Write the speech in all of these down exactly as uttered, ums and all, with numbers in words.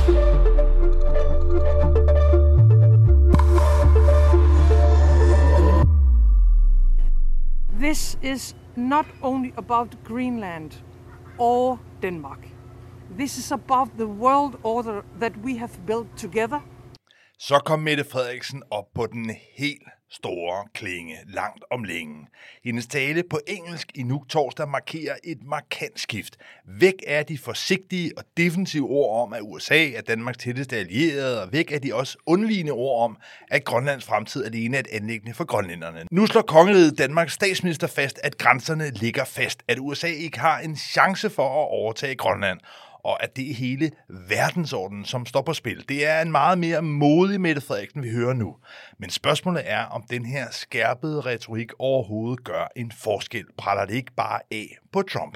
This is not only about Greenland or Denmark. This is about the world order that we have built together. Så kom Mette Frederiksen op på den helt store klinge langt om længe. Hendes tale på engelsk i Nuuk torsdag markerer et markant skift. Væk er de forsigtige og defensive ord om, at U S A er Danmarks tætteste allierede, og væk er de også undvigende ord om, at Grønlands fremtid alene er et anliggende for grønlænderne. Nu slår kongeriget Danmarks statsminister fast, at grænserne ligger fast, at U S A ikke har en chance for at overtage Grønland, og at det er hele verdensordenen, som står på spil. Det er en meget mere modig Mette Frederiksen, vi hører nu. Men spørgsmålet er, om den her skærpede retorik overhovedet gør en forskel. Praller det ikke bare af på Trump?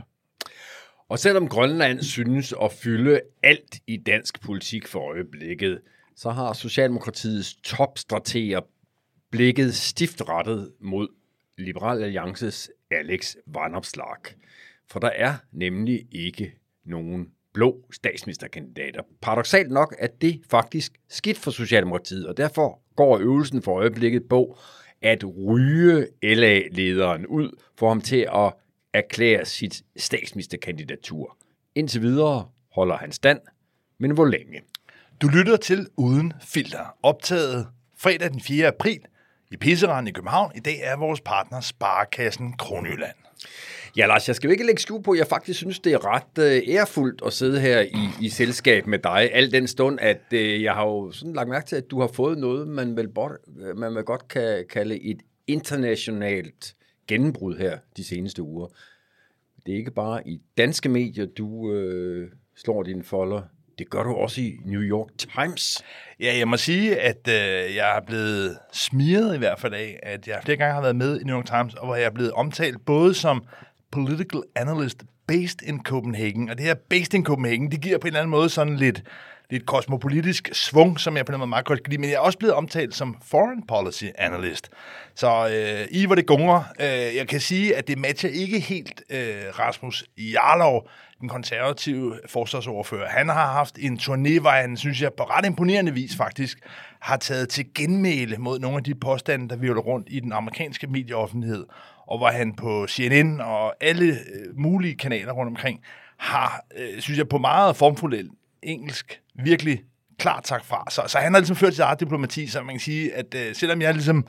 Og selvom Grønland synes at fylde alt i dansk politik for øjeblikket, så har Socialdemokratiets topstrateger blikket stift rettet mod Liberal Alliances Alex Vanopslagh. For der er nemlig ikke nogen blå statsministerkandidater. Paradoksalt nok er det faktisk skidt for Socialdemokratiet, og derfor går øvelsen for øjeblikket på at ryge L A-lederen ud for ham til at erklære sit statsministerkandidatur. Indtil videre holder han stand, men hvor længe? Du lytter til Uden Filter, optaget fredag den fjerde april i Pisseranden i København. I dag er vores partner Sparekassen Kronjylland. Ja, Lars, jeg skal jo ikke lægge skue på, at jeg faktisk synes, det er ret øh, ærefuldt at sidde her i, i selskab med dig, al den stund, at øh, jeg har jo sådan lagt mærke til, at du har fået noget, man vel, bort, man vel godt kan kalde et internationalt gennembrud her de seneste uger. Det er ikke bare i danske medier, du øh, slår dine folder. Det gør du også i New York Times. Ja, jeg må sige, at øh, jeg er blevet smiret i hvert fald af, at jeg flere gange har været med i New York Times, og hvor jeg er blevet omtalt både som political analyst based in Copenhagen. Og det her based in Copenhagen, det giver på en eller anden måde sådan lidt, lidt kosmopolitisk svung, som jeg på en måde meget godt kan lide. Men jeg er også blevet omtalt som foreign policy analyst. Så øh, i hvor det gungrer, øh, jeg kan sige, at det matcher ikke helt øh, Rasmus Jarlov, den konservative forsvarsordfører. Han har haft en turné, hvor han, synes jeg, på ret imponerende vis faktisk, har taget til genmæle mod nogle af de påstande, der virvler rundt i den amerikanske medieoffentlighed, og hvor han på C N N og alle øh, mulige kanaler rundt omkring har, øh, synes jeg, på meget formfuldt engelsk virkelig klart sagt fra. Så, så han har ligesom ført sit eget diplomati, så man kan sige, at øh, selvom jeg ligesom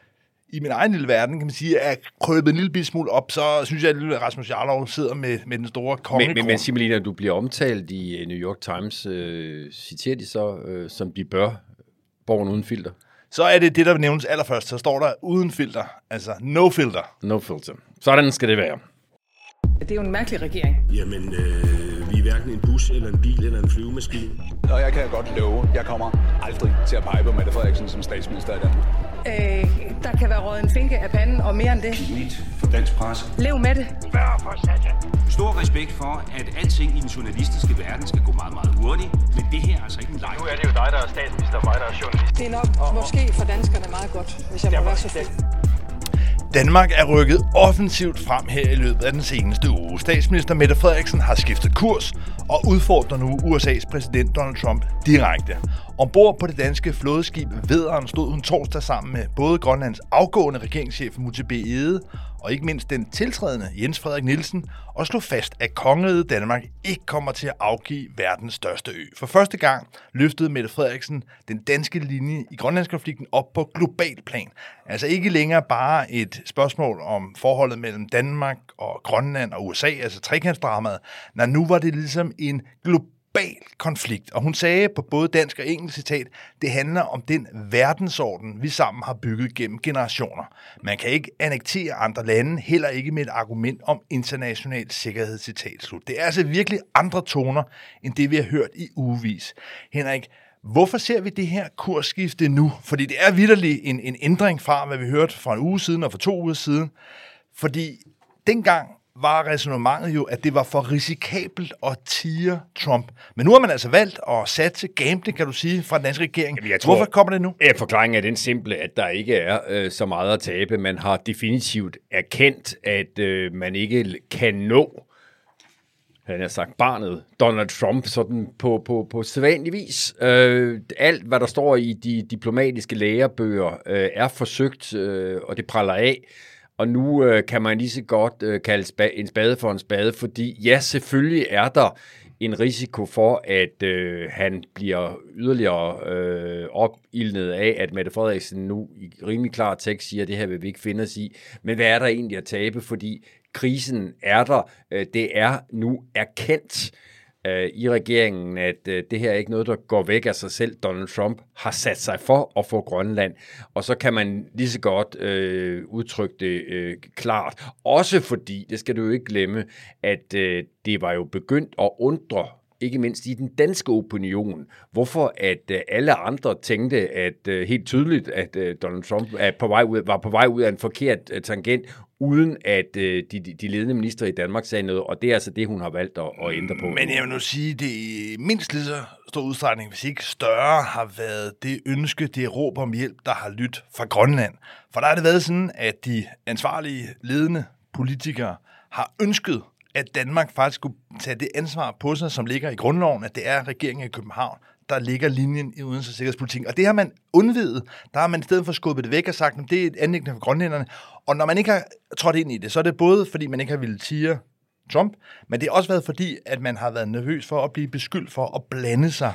i min egen lille verden, kan man sige, er krøbet en lille smule op, så synes jeg, at Rasmus Jarlov sidder med, med den store kongekrone. Men, men, men Simelina, du bliver omtalt i New York Times, øh, citerer de så, øh, som de bør, borgerne uden filter? Så er det det, der nævnes allerførst. Så står der uden filter, altså no filter. No filter. Sådan skal det være. Det er jo en mærkelig regering. Jamen, øh, vi er hverken en bus, eller en bil, eller en flyvemaskine. Og jeg kan godt love, jeg kommer aldrig til at pege på Mette Frederiksen som statsminister i Danmark. Øh, der kan være røget en finke af panden, og mere end det. Nyt for dansk presse. Lev med det. Stor respekt for, at alting i den journalistiske verden skal gå meget, meget hurtigt. Men det her er altså ikke en leg. Nu er det jo dig, der er statsminister, og mig, der er journalist. Det er nok og, måske for danskerne meget godt, hvis jeg må være så fedt. Danmark er rykket offensivt frem her i løbet af den seneste uge. Statsminister Mette Frederiksen har skiftet kurs og udfordrer nu U S A's præsident Donald Trump direkte. Ombord på det danske flådeskib Vædderen stod hun torsdag sammen med både Grønlands afgående regeringschef Múte B. Egede og ikke mindst den tiltrædende Jens Frederik Nielsen og slog fast, at kongeriget Danmark ikke kommer til at afgive verdens største ø. For første gang løftede Mette Frederiksen den danske linje i Grønlandskonflikten op på global plan. Altså ikke længere bare et spørgsmål om forholdet mellem Danmark og Grønland og U S A, altså trekantsdramaet. Nej, nu var det ligesom en global konflikt. Og hun sagde på både dansk og engelsk citat, det handler om den verdensorden, vi sammen har bygget gennem generationer. Man kan ikke annektere andre lande, heller ikke med et argument om international sikkerhed, citat slut. Det er altså virkelig andre toner, end det vi har hørt i ugevis. Henrik, hvorfor ser vi det her kursskifte nu? Fordi det er vitterligt en, en ændring fra, hvad vi hørte for en uge siden og for to uger siden. Fordi dengang var ræsonnementet jo, at det var for risikabelt at tire Trump. Men nu har man altså valgt at satse gambling, kan du sige, fra den danske regering. Jamen, jeg tror, hvorfor kommer det nu? Ja, forklaringen er den simple, at der ikke er øh, så meget at tabe. Man har definitivt erkendt, at øh, man ikke kan nå han har sagt barnet, Donald Trump, sådan på, på, på sædvanlig vis. Øh, alt, hvad der står i de diplomatiske lærebøger, øh, er forsøgt, øh, og det praller af. Og nu øh, kan man lige så godt øh, kalde spa- en spade for en spade, fordi ja, selvfølgelig er der en risiko for, at øh, han bliver yderligere øh, opildnet af, at Mette Frederiksen nu i rimelig klar tekst siger, at det her vil vi ikke finde os i. Men hvad er der egentlig at tabe? Fordi krisen er der. Øh, det er nu erkendt øh, i regeringen, at øh, det her er ikke noget, der går væk af sig selv. Donald Trump har sat sig for at få Grønland. Og så kan man lige så godt øh, udtrykke det øh, klart. Også fordi, det skal du jo ikke glemme, at øh, det var jo begyndt at undre, ikke mindst i den danske opinion, hvorfor at øh, alle andre tænkte, at øh, helt tydeligt, at øh, Donald Trump er på vej ud, var på vej ud af en forkert øh, tangent, uden at øh, de, de ledende minister i Danmark sagde noget, og det er altså det, hun har valgt at, at ændre på. Men jeg vil nu sige, det i mindst lige så stor udstrækning, hvis ikke større, har været det ønske, det råb om hjælp, der har lyttet fra Grønland. For der har det været sådan, at de ansvarlige ledende politikere har ønsket, at Danmark faktisk skulle tage det ansvar på sig, som ligger i grundloven, at det er regeringen i København, der ligger linjen i udenrigs- og sikkerhedspolitikken. Og det har man undvidet. Der har man i stedet for skubbet det væk og sagt, at det er et anliggende for grønlænderne. Og når man ikke har trådt ind i det, så er det både fordi, man ikke har ville tige Trump, men det har også været fordi, at man har været nervøs for at blive beskyldt for at blande sig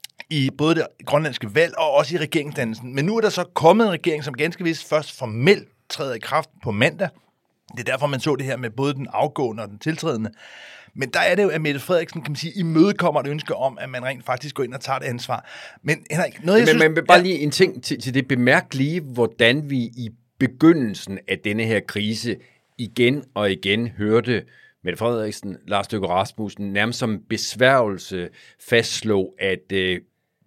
i både det grønlandske valg og også i regeringsdannelsen. Men nu er der så kommet en regering, som ganske vist først formelt træder i kraft på mandag. Det er derfor, man så det her med både den afgående og den tiltrædende. Men der er det jo, at Mette Frederiksen, kan man sige, imødekommer et ønske om, at man rent faktisk går ind og tager det ansvar. Men Henrik, noget jeg men, synes... Men bare lige en ting til, til det. Bemærk lige, hvordan vi i begyndelsen af denne her krise igen og igen hørte Mette Frederiksen, Lars Løkke Rasmussen, nærmest som besværgelse fastslå, at øh,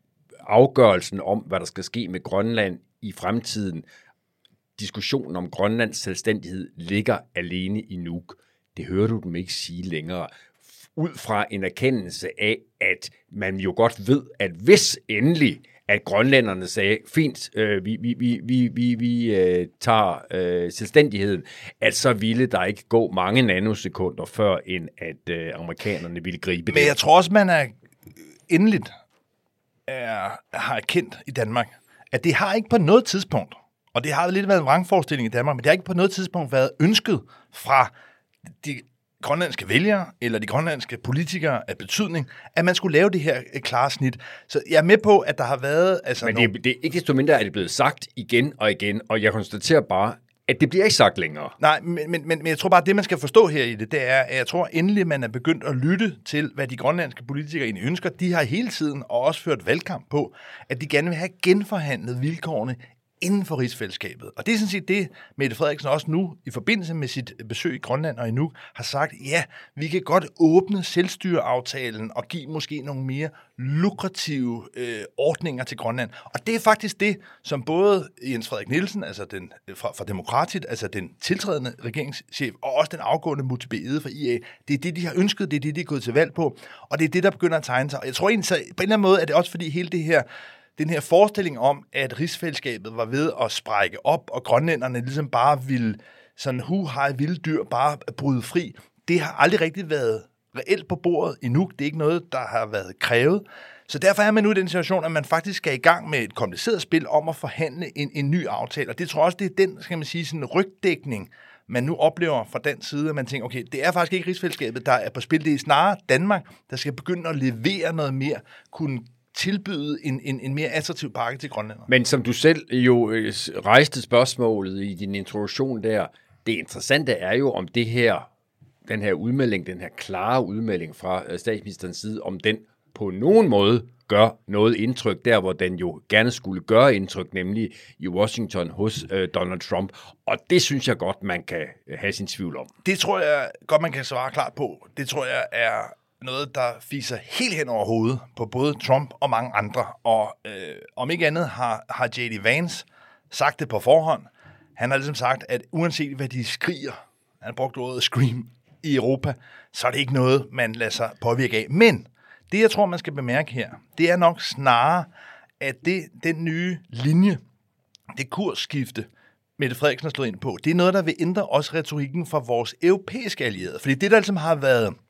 afgørelsen om, hvad der skal ske med Grønland i fremtiden, diskussionen om Grønlands selvstændighed, ligger alene i Nuuk. Det hører du dem ikke sige længere. Ud fra en erkendelse af, at man jo godt ved, at hvis endelig, at grønlænderne sagde, fint, øh, vi, vi, vi, vi, vi, vi øh, tager øh, selvstændigheden, at så ville der ikke gå mange nanosekunder, før end at øh, amerikanerne ville gribe det. Men jeg tror også, man er endeligt er, har erkendt i Danmark, at det har ikke på noget tidspunkt, og det har lidt været en vrangforestilling i Danmark, men det har ikke på noget tidspunkt været ønsket fra de grønlandske vælgere eller de grønlandske politikere af betydning, at man skulle lave det her klare snit. Så jeg er med på, at der har været... Altså men det, nogle... det er ikke desto mindre, at det er blevet sagt igen og igen, og jeg konstaterer bare, at det bliver ikke sagt længere. Nej, men, men, men jeg tror bare, at det, man skal forstå her i det, det er, at jeg tror endelig, man er begyndt at lytte til, hvad de grønlandske politikere egentlig ønsker. De har hele tiden og også ført valgkamp på, at de gerne vil have genforhandlet vilkårene inden for rigsfællesskabet. Og det er sådan set det, Mette Frederiksen også nu, i forbindelse med sit besøg i Grønland og i Nuuk, har sagt, ja, vi kan godt åbne selvstyreaftalen og give måske nogle mere lukrative øh, ordninger til Grønland. Og det er faktisk det, som både Jens Frederik Nielsen, altså den, fra, fra Demokratiet, altså den tiltrædende regeringschef, og også den afgående Muttebeh Egede fra I A, det er det, de har ønsket, det er det, de er gået til valg på, og det er det, der begynder at tegne sig. Og jeg tror egentlig, så på en eller anden måde er det også fordi hele det her den her forestilling om, at rigsfællesskabet var ved at sprække op, og grønlænderne ligesom bare ville, sådan hu hej vilde dyr, bare bryde fri, det har aldrig rigtig været reelt på bordet endnu. Det er ikke noget, der har været krævet. Så derfor er man nu i den situation, at man faktisk skal i gang med et kompliceret spil om at forhandle en, en ny aftale. Og det tror jeg også, det er den, skal man sige, sådan rygdækning, man nu oplever fra den side, at man tænker, okay, det er faktisk ikke rigsfællesskabet, der er på spil. Det er snarere Danmark, der skal begynde at levere noget mere, kunne tilbyde en, en, en mere attraktiv pakke til grønlændere. Men som du selv jo øh, rejste spørgsmålet i din introduktion der, det interessante er jo, om det her, den her udmelding, den her klare udmelding fra øh, statsministerens side, om den på nogen måde gør noget indtryk der, hvor den jo gerne skulle gøre indtryk, nemlig i Washington hos øh, Donald Trump. Og det synes jeg godt, man kan have sin tvivl om. Det tror jeg godt, man kan svare klart på. Det tror jeg er noget, der fiser helt hen over hovedet på både Trump og mange andre. Og øh, om ikke andet har, har J D Vance sagt det på forhånd. Han har ligesom sagt, at uanset hvad de skriger, han har brugt ordet scream i Europa, så er det ikke noget, man lader sig påvirke af. Men det, jeg tror, man skal bemærke her, det er nok snarere, at det, den nye linje, det kursskifte, Mette Frederiksen har slået ind på, det er noget, der vil ændre også retorikken fra vores europæiske allierede. Fordi det, der altså har været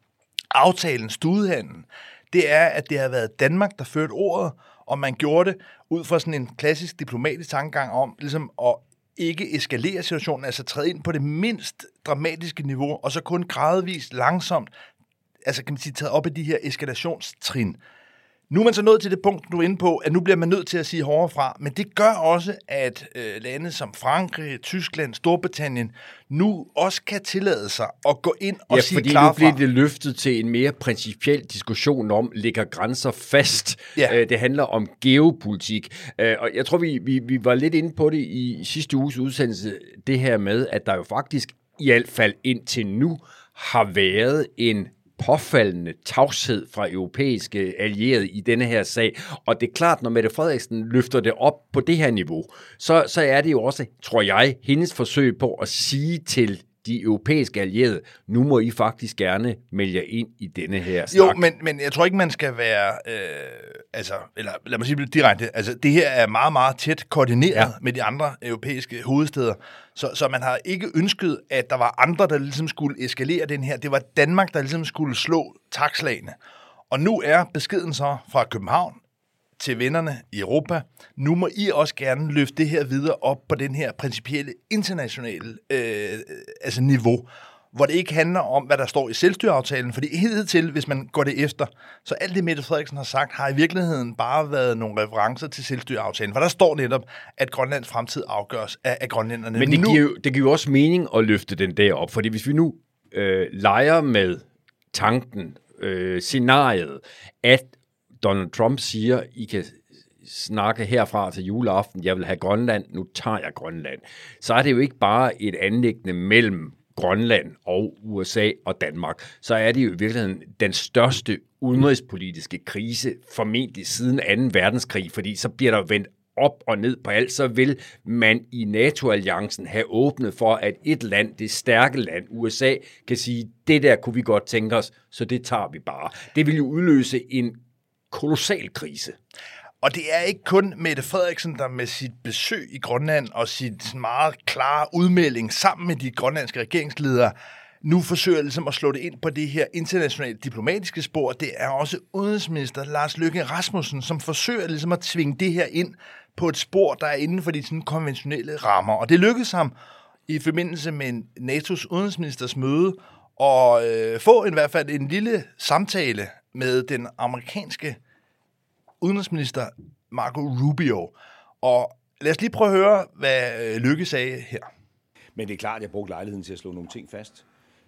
aftalen, studehandlen, det er, at det har været Danmark, der førte ordet, og man gjorde det ud fra sådan en klassisk diplomatisk tankegang om ligesom at ikke eskalere situationen, altså træde ind på det mindst dramatiske niveau, og så kun gradvist, langsomt, altså kan man sige, taget op af de her eskalationstrin. Nu er man så nået til det punkt, du er inde på, at nu bliver man nødt til at sige hårdere fra, men det gør også, at øh, lande som Frankrig, Tyskland, Storbritannien nu også kan tillade sig at gå ind og ja, sige klar fra. Ja, fordi nu bliver det løftet til en mere principiel diskussion om, ligger grænser fast. Ja. Øh, det handler om geopolitik. Øh, og jeg tror, vi, vi, vi var lidt inde på det i sidste uges udsendelse, det her med, at der jo faktisk i hvert fald indtil nu har været en påfaldende tavshed fra europæiske allierede i denne her sag. Og det er klart, når Mette Frederiksen løfter det op på det her niveau, så, så er det jo også, tror jeg, hendes forsøg på at sige til de europæiske allierede, nu må I faktisk gerne melde jer ind i denne her snak. Jo, men, men jeg tror ikke, man skal være, øh, altså, eller lad mig sige det direkte, altså det her er meget, meget tæt koordineret ja. med de andre europæiske hovedstæder, så, så man har ikke ønsket, at der var andre, der ligesom skulle eskalere den her. Det var Danmark, der ligesom skulle slå takslagene. Og nu er beskeden så fra København til vennerne i Europa, nu må I også gerne løfte det her videre op på den her principielle internationale øh, altså niveau, hvor det ikke handler om, hvad der står i selvstyreaftalen, fordi hidtil, hvis man går det efter, så alt det Mette Frederiksen har sagt, har i virkeligheden bare været nogle referencer til selvstyreaftalen, for der står netop, at Grønlands fremtid afgøres af, af grønlænderne. Men det giver, jo, det giver jo også mening at løfte den derop, fordi hvis vi nu øh, leger med tanken, øh, scenariet, at Donald Trump siger, I kan snakke herfra til juleaften, jeg vil have Grønland, nu tager jeg Grønland. Så er det jo ikke bare et anliggende mellem Grønland og U S A og Danmark. Så er det jo i virkeligheden den største udenrigspolitiske krise, formentlig siden anden verdenskrig, fordi så bliver der vendt op og ned på alt, så vil man i NATO-alliancen have åbnet for, at et land, det stærke land, U S A, kan sige, det der kunne vi godt tænke os, så det tager vi bare. Det vil jo udløse en kolossal krise. Og det er ikke kun Mette Frederiksen, der med sit besøg i Grønland og sit meget klare udmelding sammen med de grønlandske regeringsledere nu forsøger ligesom at slå det ind på det her internationale diplomatiske spor. Det er også udenrigsminister Lars Løkke Rasmussen, som forsøger ligesom at tvinge det her ind på et spor, der er inden for de sådan konventionelle rammer. Og det lykkedes ham i forbindelse med N A T O's udenrigsministers møde at øh, få i hvert fald en lille samtale med den amerikanske udenrigsminister Marco Rubio. Og lad os lige prøve at høre, hvad Løkke sagde her. Men det er klart, at jeg brugte lejligheden til at slå nogle ting fast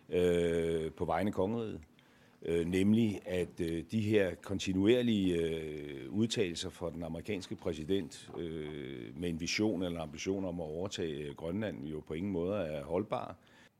øh, på vegne af kongeriget. Øh, nemlig, at øh, de her kontinuerlige øh, udtalelser fra den amerikanske præsident øh, med en vision eller ambition om at overtage Grønland jo på ingen måde er holdbare.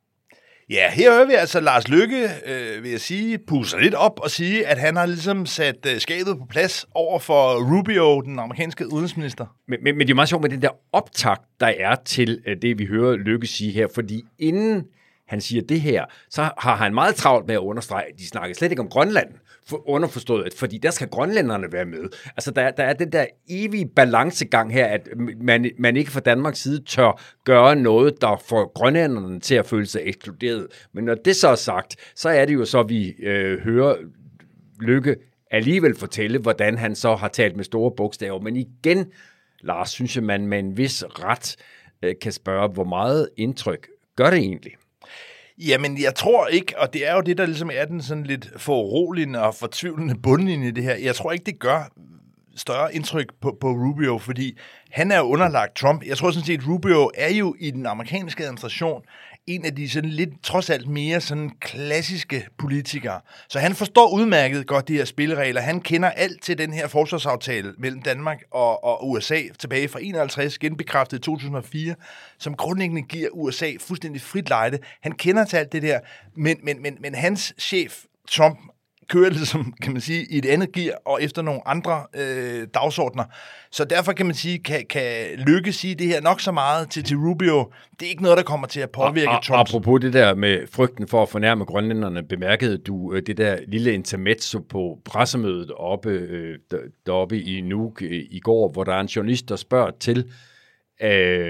Ja, her hører vi altså Lars Løkke, øh, vil jeg sige, puster lidt op og sige, at han har ligesom sat øh, skabet på plads over for Rubio, den amerikanske udenrigsminister. Men, men, men det er meget sjovt med den der optakt, der er til øh, det, vi hører Løkke sige her, fordi inden han siger det her, så har han meget travlt med at understrege, at de snakker slet ikke om Grønland, for underforstået, fordi der skal grønlænderne være med. Altså, der, der er den der evige balancegang her, at man, man ikke fra Danmarks side tør gøre noget, der får grønlænderne til at føle sig ekskluderet. Men når det så er sagt, så er det jo så, vi øh, hører Løkke alligevel fortælle, hvordan han så har talt med store bogstaver. Men igen, Lars, synes jeg, man med en vis ret øh, kan spørge, hvor meget indtryk gør det egentlig? Jamen, jeg tror ikke, og det er jo det, der ligesom er den sådan lidt foruroligende og fortvivlende bundlinje i det her. Jeg tror ikke, det gør større indtryk på, på Rubio, fordi han er jo underlagt Trump. Jeg tror sådan set, Rubio er jo i den amerikanske administration en af de sådan lidt, trods alt mere sådan klassiske politikere. Så han forstår udmærket godt de her spilleregler. Han kender alt til den her forsvarsaftale mellem Danmark og, og U S A tilbage fra enoghalvtreds, genbekræftet i to tusind og fire, som grundlæggende giver U S A fuldstændig frit lejde. Han kender til alt det der, men, men, men, men hans chef, Trump, kører ligesom, kan man sige, i et andet gear og efter nogle andre øh, dagsordner. Så derfor kan man sige, kan, kan Løkke sige det her nok så meget til, til Rubio. Det er ikke noget, der kommer til at påvirke og, og, Trump. Apropos det der med frygten for at fornærme grønlænderne, bemærkede du øh, det der lille intermezzo på pressemødet oppe, øh, deroppe i Nuuk øh, i går, hvor der er en journalist, der spørger til øh,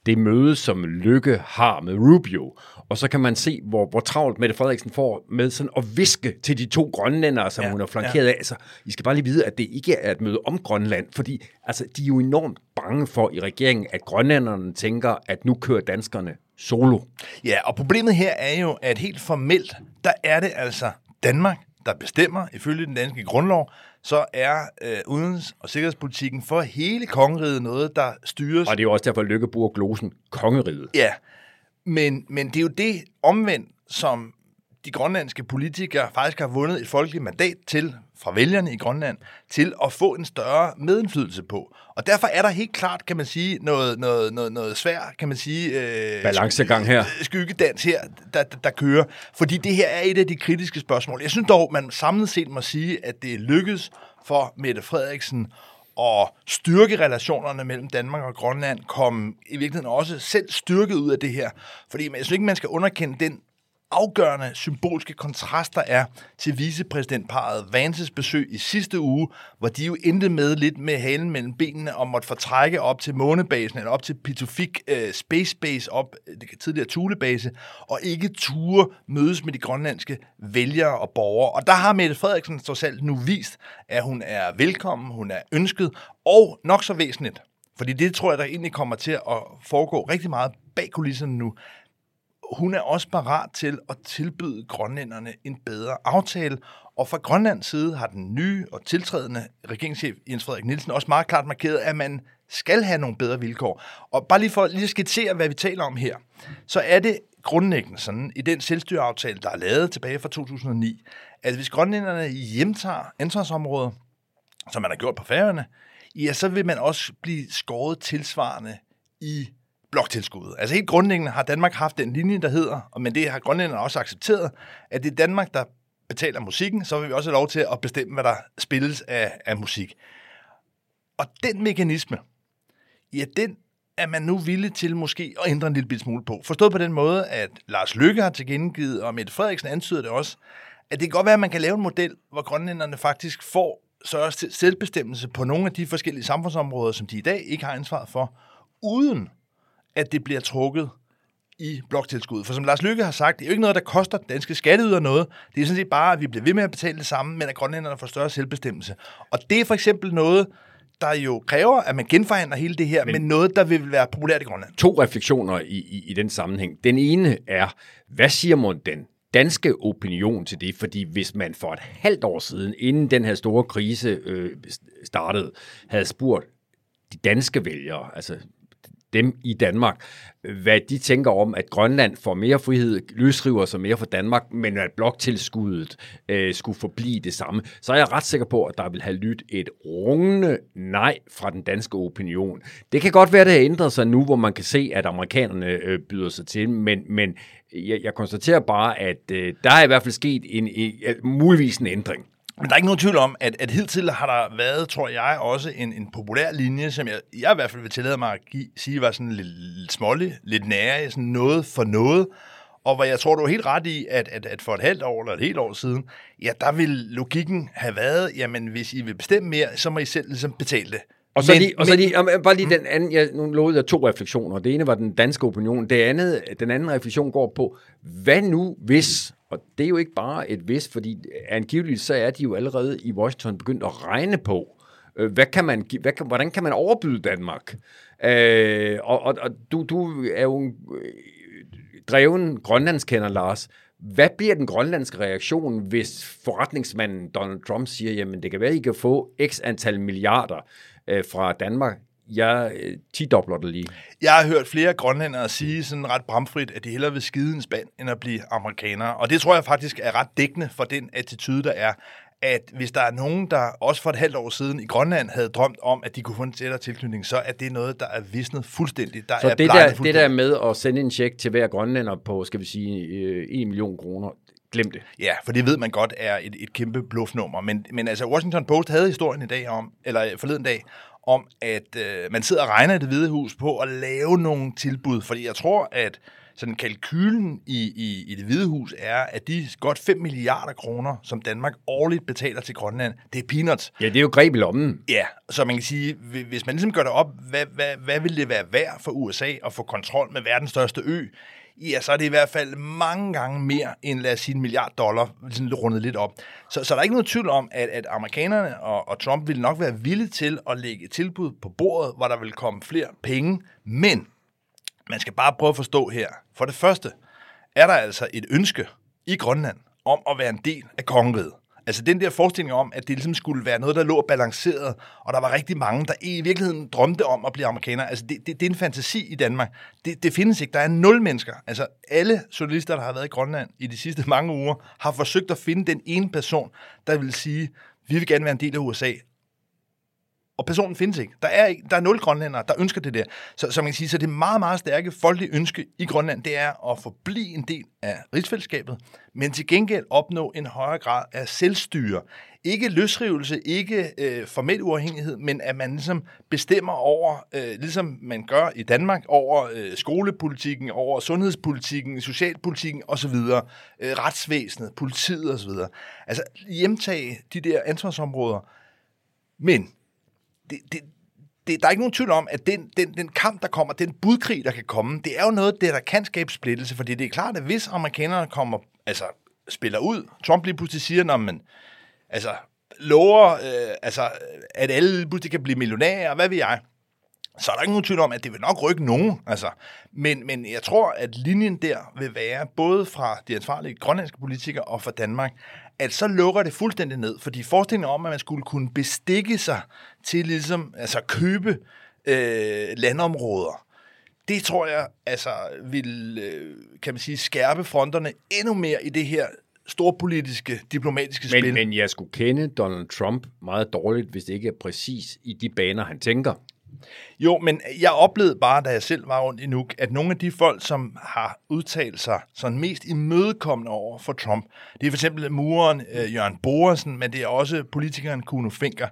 det møde, som Løkke har med Rubio. Og så kan man se, hvor, hvor travlt Mette Frederiksen får med sådan at viske til de to grønlændere, som ja, hun er flankeret ja. af. Altså, I skal bare lige vide, at det ikke er et møde om Grønland, fordi altså, de er jo enormt bange for i regeringen, at grønlænderne tænker, at nu kører danskerne solo. Ja, og problemet her er jo, at helt formelt, der er det altså Danmark, der bestemmer, ifølge den danske grundlov, så er øh, udenrigs- og sikkerhedspolitikken for hele kongeriget noget, der styres. Og det er jo også derfor, Løkke bruger glosen kongeriget. Ja, men, men det er jo det omvendt, som de grønlandske politikere faktisk har vundet et folkeligt mandat til, fra vælgerne i Grønland, til at få en større medindflydelse på. Og derfor er der helt klart, kan man sige, noget, noget, noget, noget svært, kan man sige, øh, balancegang her. Skyggedans her, der, der, der kører. Fordi det her er et af de kritiske spørgsmål. Jeg synes dog, man samlet set må sige, at det er lykkedes for Mette Frederiksen at styrke relationerne mellem Danmark og Grønland, komme i virkeligheden også selv styrket ud af det her. Fordi jeg synes ikke, man skal underkende den afgørende symbolske kontrast, der er til vicepræsidentparret Vances besøg i sidste uge, hvor de jo endte med lidt med halen mellem benene og måtte fortrække op til månebasen, eller op til Pitufik uh, Space Base, op det tidligere Thule-base, og ikke ture mødes med de grønlandske vælgere og borgere. Og der har Mette Frederiksen trods alt nu vist, at hun er velkommen, hun er ønsket, og nok så væsentligt, fordi det tror jeg, der egentlig kommer til at foregå rigtig meget bag kulisserne nu. Hun er også parat til at tilbyde grønlænderne en bedre aftale, og fra Grønlands side har den nye og tiltrædende regeringschef Jens Frederik Nielsen også meget klart markeret, at man skal have nogle bedre vilkår. Og bare lige for lige at skitsere, hvad vi taler om her, så er det grundlæggende sådan, i den selvstyreaftale, der er lavet tilbage fra to tusind og ni, at hvis grønlænderne hjemtager ansvarsområder, som man har gjort på Færøerne, ja, så vil man også blive skåret tilsvarende i bloktilskuddet. Altså helt grundlæggende har Danmark haft den linje, der hedder, men det har grønlænderne også accepteret, at det er Danmark, der betaler musikken, så vil vi også have lov til at bestemme, hvad der spilles af, af musik. Og den mekanisme, ja, den er man nu villig til måske at ændre en lille smule på. Forstået på den måde, at Lars Løkke har tilkendegivet, og Mette Frederiksen antyder det også, at det kan godt være, at man kan lave en model, hvor grønlænderne faktisk får større selvbestemmelse på nogle af de forskellige samfundsområder, som de i dag ikke har ansvaret for, uden at det bliver trukket i bloktilskuddet. For som Lars Løkke har sagt, det er jo ikke noget, der koster danske skatteydere noget. Det er sådan set bare, at vi bliver ved med at betale det samme, men at grønlænderne får større selvbestemmelse. Og det er for eksempel noget, der jo kræver, at man genforhandler hele det her, men, men noget, der vil være populært i Grønland. To refleksioner i, i, i den sammenhæng. Den ene er, hvad siger man den danske opinion til det? Fordi hvis man for et halvt år siden, inden den her store krise øh, startede, havde spurgt de danske vælgere, altså dem i Danmark, hvad de tænker om, at Grønland får mere frihed, løsriver sig mere for Danmark, men at bloktilskuddet øh, skulle forblive det samme, så er jeg ret sikker på, at der vil have lyttet et rungende nej fra den danske opinion. Det kan godt være, at det har ændret sig nu, hvor man kan se, at amerikanerne øh, byder sig til, men, men jeg, jeg konstaterer bare, at øh, der er i hvert fald sket en, en, en, muligvis en ændring. Men der er ikke nogen tvivl om, at, at hidtil har der været, tror jeg, også en, en populær linje, som jeg, jeg i hvert fald vil tillade mig at give, sige, var sådan lidt, lidt smålig, lidt nære, sådan noget for noget. Og hvor jeg tror, du er helt ret i, at, at, at for et halvt år eller et helt år siden, ja, der vil logikken have været, jamen hvis I vil bestemme mere, så må I selv ligesom betale det. Og så, men, lige, og så lige, bare lige den anden, jeg, nu lovede jeg to refleksioner. Det ene var den danske opinion, det andet, den anden refleksion går på, hvad nu hvis, og det er jo ikke bare et hvis, fordi angiveligt så er de jo allerede i Washington begyndt at regne på, hvad kan man, hvad kan, hvordan kan man overbyde Danmark? Øh, og og, og du, du er jo en dreven grønlandskender, Lars. Hvad bliver den grønlandske reaktion, hvis forretningsmanden Donald Trump siger, jamen det kan være, at I kan få x antal milliarder øh, fra Danmark? Jeg øh, tidobler det lige. Jeg har hørt flere grønlændere sige sådan ret bramfrit, at de hellere vil skide en spand, end at blive amerikanere. Og det tror jeg faktisk er ret dækkende for den attitude, der er, at hvis der er nogen, der også for et halvt år siden i Grønland havde drømt om, at de kunne få en tættere tilknytning, så er det noget, der er visnet fuldstændigt. Der så er det, der, det der med at sende en check til hver grønlænder på, skal vi sige, en million kroner, glem det. Ja, for det ved man godt er et, et kæmpe bluffnummer. Men, men altså, Washington Post havde historien i dag om, eller forleden dag, om at øh, man sidder og regner i Det Hvide Hus på at lave nogle tilbud. Fordi jeg tror, at sådan kalkylen i, i, i det Hvide Hus er, at de godt fem milliarder kroner, som Danmark årligt betaler til Grønland, det er peanuts. Ja, det er jo greb i lommen. Ja, så man kan sige, hvis man ligesom gør det op, hvad, hvad, hvad vil det være værd for U S A at få kontrol med verdens største ø? Ja, så er det i hvert fald mange gange mere end, lad os sige, en milliard dollar, sådan rundet lidt op. Så, så der er ikke noget tvivl om, at, at amerikanerne og, og Trump vil nok være villige til at lægge et tilbud på bordet, hvor der vil komme flere penge. Men man skal bare prøve at forstå her. For det første er der altså et ønske i Grønland om at være en del af kongeriget. Altså den der forestilling om, at det ligesom skulle være noget, der lå balanceret, og der var rigtig mange, der i virkeligheden drømte om at blive amerikanere. Altså det, det, det er en fantasi i Danmark. Det, det findes ikke. Der er nul mennesker. Altså alle journalister, der har været i Grønland i de sidste mange uger, har forsøgt at finde den ene person, der vil sige, vi vil gerne være en del af U S A. Og personen findes ikke. Der er, ikke, der er nul grønlændere, der ønsker det der. Så, så man kan sige, så det meget, meget stærke folkelige ønske i Grønland, det er at forblive en del af rigsfællesskabet, men til gengæld opnå en højere grad af selvstyre. Ikke løsrivelse, ikke øh, formel uafhængighed, men at man ligesom bestemmer over, øh, ligesom man gør i Danmark, over øh, skolepolitikken, over sundhedspolitikken, socialpolitikken osv., øh, retsvæsenet, politiet osv. Altså hjemtage de der ansvarsområder. Men Det, det, det, der er ikke nogen tvivl om, at den, den, den kamp, der kommer, den budkrig, der kan komme, det er jo noget, der, der kan skabe splittelse, fordi det er klart, at hvis amerikanerne kommer, altså spiller ud, Trump lige pludselig siger, når man altså, lover, øh, altså, at alle pludselig kan blive millionærer, hvad ved jeg, så er der ikke nogen tvivl om, at det vil nok rykke nogen. Altså. Men, men jeg tror, at linjen der vil være, både fra de ansvarlige grønlandske politikere og fra Danmark, at så lukker det fuldstændig ned. Fordi forestillingen om, at man skulle kunne bestikke sig til ligesom, altså købe øh, landområder, det tror jeg altså vil, øh, kan man sige, skærpe fronterne endnu mere i det her storpolitiske, diplomatiske spil. Men, men jeg skulle kende Donald Trump meget dårligt, hvis det ikke er præcis i de baner, han tænker. Jo, men jeg oplevede bare, da jeg selv var rundt i Nuuk, at nogle af de folk, som har udtalt sig sådan mest imødekommende over for Trump, det er for eksempel mureren øh, Jørgen Boersen, men det er også politikeren Kuno Finker.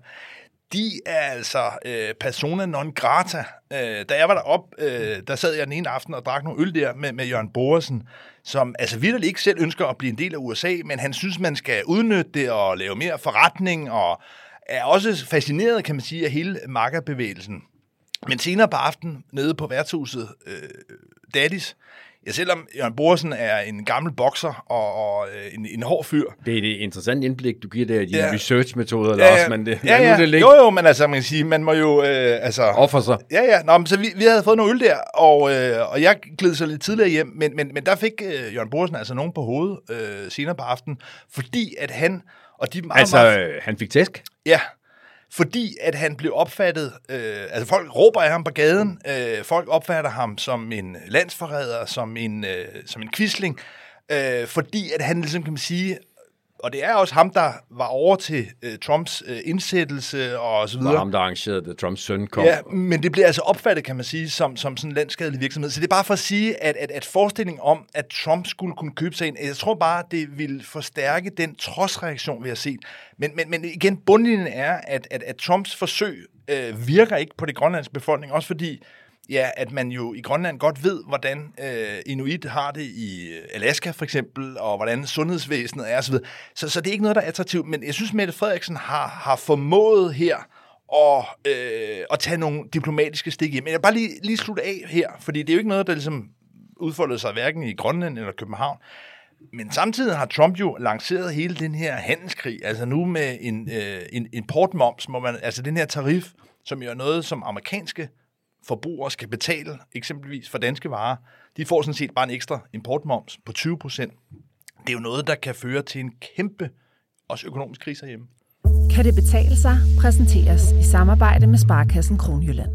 De er altså øh, persona non grata. Øh, da jeg var deroppe, øh, der sad jeg den ene aften og drak nogle øl der med, med Jørgen Boersen, som altså virkelig ikke selv ønsker at blive en del af U S A, men han synes, man skal udnytte det og lave mere forretning, og er også fascineret, kan man sige, af hele makkerbevægelsen. Men senere på aftenen, nede på værtshuset øh, Daddies, ja, selvom Jørgen Boersen er en gammel bokser og, og øh, en, en hård fyr. Det er et interessant indblik, du giver der i dine ja. research-metoder, ja, Lars, men det ja, ja. nu det ligge. Jo, jo, men altså, man kan sige, man må jo... Øh, altså, offer sig. Ja, ja. Nå, men så vi, vi havde fået nogle øl der, og, øh, og jeg gled så lidt tidligere hjem, men, men, men der fik øh, Jørgen Boersen altså nogen på hovedet øh, senere på aftenen, fordi at han... Og de meget, altså, meget, han fik tæsk? Ja, fordi at han blev opfattet, øh, altså folk råber af ham på gaden, øh, folk opfatter ham som en landsforræder, som en, øh, som en quisling, øh, fordi at han ligesom kan man sige, og det er også ham, der var over til øh, Trumps øh, indsættelse og så videre. Det var ham, der arrangerede, da Trumps søn kom. Ja, men det bliver altså opfattet, kan man sige, som, som sådan en landsskadelig virksomhed. Så det er bare for at sige, at, at, at forestillingen om, at Trump skulle kunne købe sig ind, jeg tror bare, det vil forstærke den trodsreaktion, vi har set. Men, men, men igen, bundlinjen er, at, at, at Trumps forsøg øh, virker ikke på det grønlandske befolkning, også fordi ja, at man jo i Grønland godt ved, hvordan øh, Inuit har det i Alaska for eksempel, og hvordan sundhedsvæsenet er osv. Så, så det er ikke noget, der er attraktivt, men jeg synes, Mette Frederiksen har, har formået her at, øh, at tage nogle diplomatiske stik hjem. Men jeg vil bare lige, lige slutte af her, fordi det er jo ikke noget, der ligesom udfoldede sig hverken i Grønland eller København. Men samtidig har Trump jo lanceret hele den her handelskrig, altså nu med en, øh, en importmoms, må man, altså den her tarif, som jo er noget, som amerikanske forbrugere skal betale, eksempelvis for danske varer, de får sådan set bare en ekstra importmoms på tyve procent. Det er jo noget, der kan føre til en kæmpe, også økonomisk krise herhjemme. Kan det betale sig? Præsenteres i samarbejde med Sparekassen Kronjylland.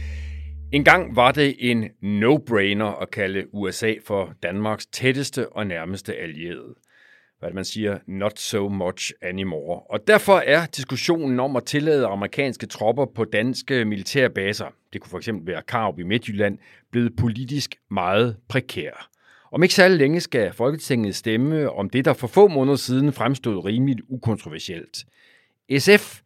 En gang var det en no-brainer at kalde U S A for Danmarks tætteste og nærmeste allierede. Hvad man siger, not so much anymore. Og derfor er diskussionen om at tillade amerikanske tropper på danske militære baser, det kunne for eksempel være Karup i Midtjylland, blevet politisk meget prekær. Om ikke særlig længe skal Folketinget stemme om det, der for få måneder siden fremstod rimeligt ukontroversielt. S F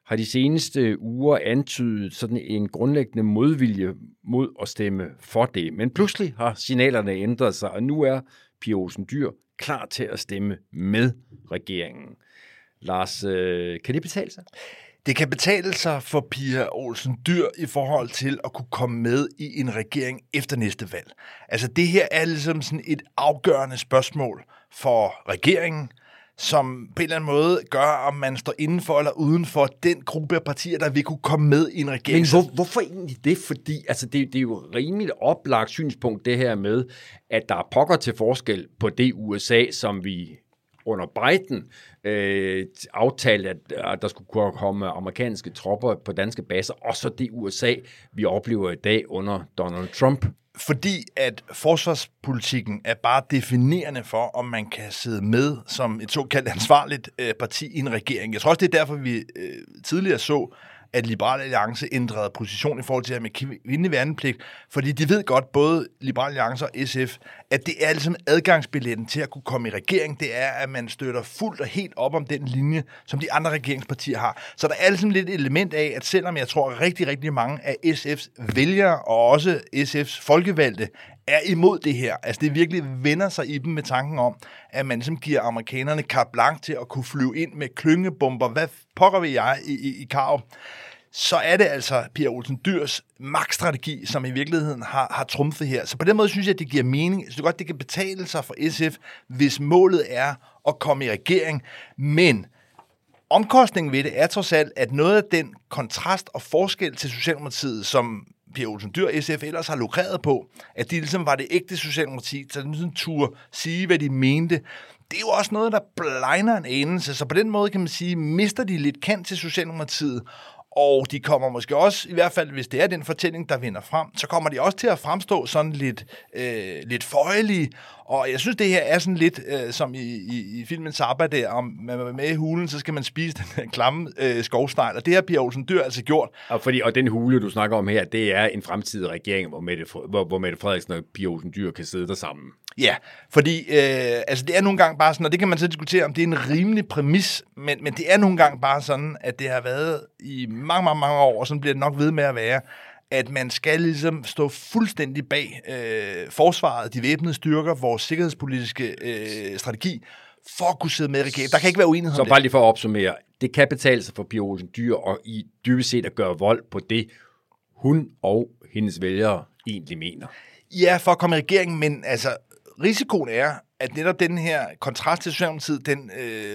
har de seneste uger antydet sådan en grundlæggende modvilje mod at stemme for det. Men pludselig har signalerne ændret sig, og nu er Pia Olsen Dyhr klar til at stemme med regeringen. Lars, øh, kan det betale sig? Det kan betale sig for Pia Olsen Dyhr i forhold til at kunne komme med i en regering efter næste valg. Altså det her er ligesom sådan et afgørende spørgsmål for regeringen, som på en eller anden måde gør, om man står inden for eller uden for den gruppe af partier, der vil kunne komme med i en regering. Men hvor, hvorfor egentlig det? Fordi altså, det, det er jo rimeligt oplagt synspunkt, det her med, at der er pokker til forskel på det U S A, som vi under Biden øh, aftalte, at, at der skulle komme amerikanske tropper på danske baser, og så det U S A, vi oplever i dag under Donald Trump. Fordi at forsvarspolitikken er bare definerende for, om man kan sidde med som et såkaldt ansvarligt øh, parti i en regering. Jeg tror også, det er derfor, vi øh, tidligere så, at Liberal Alliance ændrede position i forhold til at med kvindelig værnepligt, fordi de ved godt, både Liberal Alliance og S F, at det er ligesom adgangsbilletten til at kunne komme i regering, det er, at man støtter fuldt og helt op om den linje, som de andre regeringspartier har. Så der er ligesom lidt et element af, at selvom jeg tror, at rigtig, rigtig mange af S F's vælgere og også S F's folkevalgte er imod det her, altså det virkelig vender sig i dem med tanken om, at man ligesom giver amerikanerne carte blanche til at kunne flyve ind med klyngebomber, hvad pokker vil jeg i, i, i Karup, så er det altså Pia Olsen Dyhrs magtstrategi, som i virkeligheden har, har trumfet her. Så på den måde synes jeg, at det giver mening. Så det er godt, det kan betale sig for S F, hvis målet er at komme i regering. Men omkostningen ved det er trods alt, at noget af den kontrast og forskel til Socialdemokratiet, som Pia Olsen Dyhr og S F ellers har lukreret på, at de ligesom var det ægte Socialdemokrati, så de ligesom turde sige, hvad de mente. Det er jo også noget, der blegner en anelse. Så på den måde kan man sige, mister de lidt kant til Socialdemokratiet, og de kommer måske også, i hvert fald hvis det er den fortælling, der vinder frem, så kommer de også til at fremstå sådan lidt, øh, lidt føjelige. Og jeg synes, det her er sådan lidt øh, som i, i, i filmen Zappa der, om man er med i hulen, så skal man spise den her klamme øh, skovsnegl. Og det har Pia Olsen Dyhr altså gjort. Og, fordi, og den hule, du snakker om her, det er en fremtidig regering, hvor Mette, hvor, hvor Mette Frederiksen og Pia Olsen Dyhr kan sidde der sammen. Ja, fordi øh, altså det er nogle gange bare sådan, og det kan man så diskutere, om det er en rimelig præmis, men, men det er nogle gange bare sådan, at det har været i mange, mange, mange år, og sådan bliver det nok ved med at være, at man skal ligesom stå fuldstændig bag øh, forsvaret, de væbnede styrker, vores sikkerhedspolitiske øh, strategi, for at kunne sidde med i regeringen. Der kan ikke være uenighed Så om det. bare lige for at opsummere, det kan betale sig for Pia Olsen Dyhr, og i dybest set at gøre vold på det, hun og hendes vælgere egentlig mener. Ja, for at komme i regeringen, men altså risikoen er, at netop den her kontrast til Socialdemokratiet, den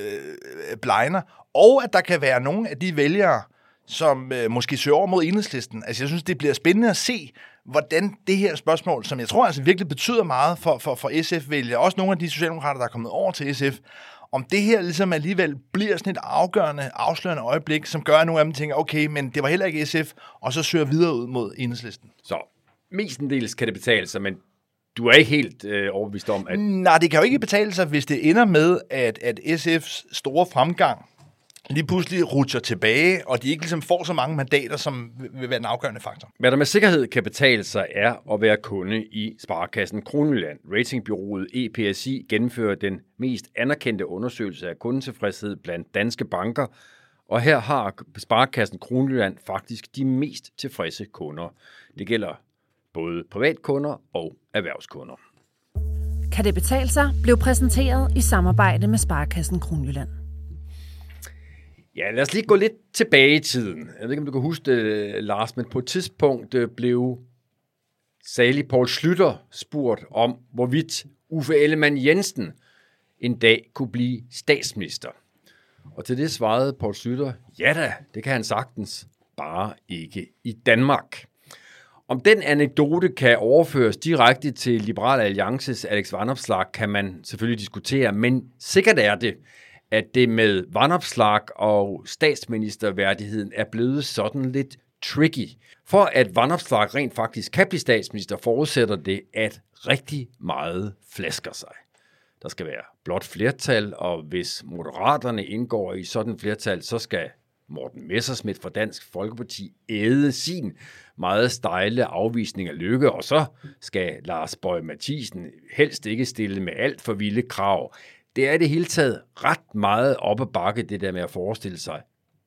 øh, blegner, og at der kan være nogle af de vælgere, som øh, måske søger over mod Enhedslisten. Altså jeg synes, det bliver spændende at se, hvordan det her spørgsmål, som jeg tror altså virkelig betyder meget for, for, for S F-vælgere, også nogle af de socialdemokrater, der er kommet over til S F, om det her ligesom alligevel bliver sådan et afgørende, afslørende øjeblik, som gør, at nogle af dem tænker, okay, men det var heller ikke S F, og så søger videre ud mod Enhedslisten. Så mestendels kan det betale sig, men du er ikke helt øh, overbevist om, at... Nej, det kan jo ikke betale sig, hvis det ender med, at, at S F's store fremgang lige pludselig rutscher tilbage, og de ikke ligesom får så mange mandater, som vil være en afgørende faktor. Hvad der med sikkerhed kan betale sig, er at være kunde i Sparekassen Kronjylland. Ratingbureauet E P S I gennemfører den mest anerkendte undersøgelse af kundetilfredshed blandt danske banker, og her har Sparekassen Kronjylland faktisk de mest tilfredse kunder. Det gælder både privatkunder og erhvervskunder. Kan det betale sig? Blev præsenteret i samarbejde med Sparekassen Kronjylland. Ja, lad os lige gå lidt tilbage i tiden. Jeg ved ikke, om du kan huske det, Lars, men på et tidspunkt blev salig Poul Schlüter spurgt om, hvorvidt Uffe Ellemann-Jensen en dag kunne blive statsminister. Og til det svarede Poul Schlüter, ja da, det kan han sagtens, bare ikke i Danmark. Om den anekdote kan overføres direkte til Liberal Alliances Alex Vanopslagh, kan man selvfølgelig diskutere, men sikkert er det, at det med Vanopslagh og statsministerværdigheden er blevet sådan lidt tricky. For at Vanopslagh rent faktisk kan blive statsminister, forudsætter det, at rigtig meget flasker sig. Der skal være blot flertal, og hvis Moderaterne indgår i sådan flertal, så skal Morten Messerschmidt fra Dansk Folkeparti æde sin meget stejle afvisning af Løkke, og så skal Lars Boje Mathiesen helst ikke stille med alt for vilde krav. Det er i det hele taget ret meget op ad bakke, det der med at forestille sig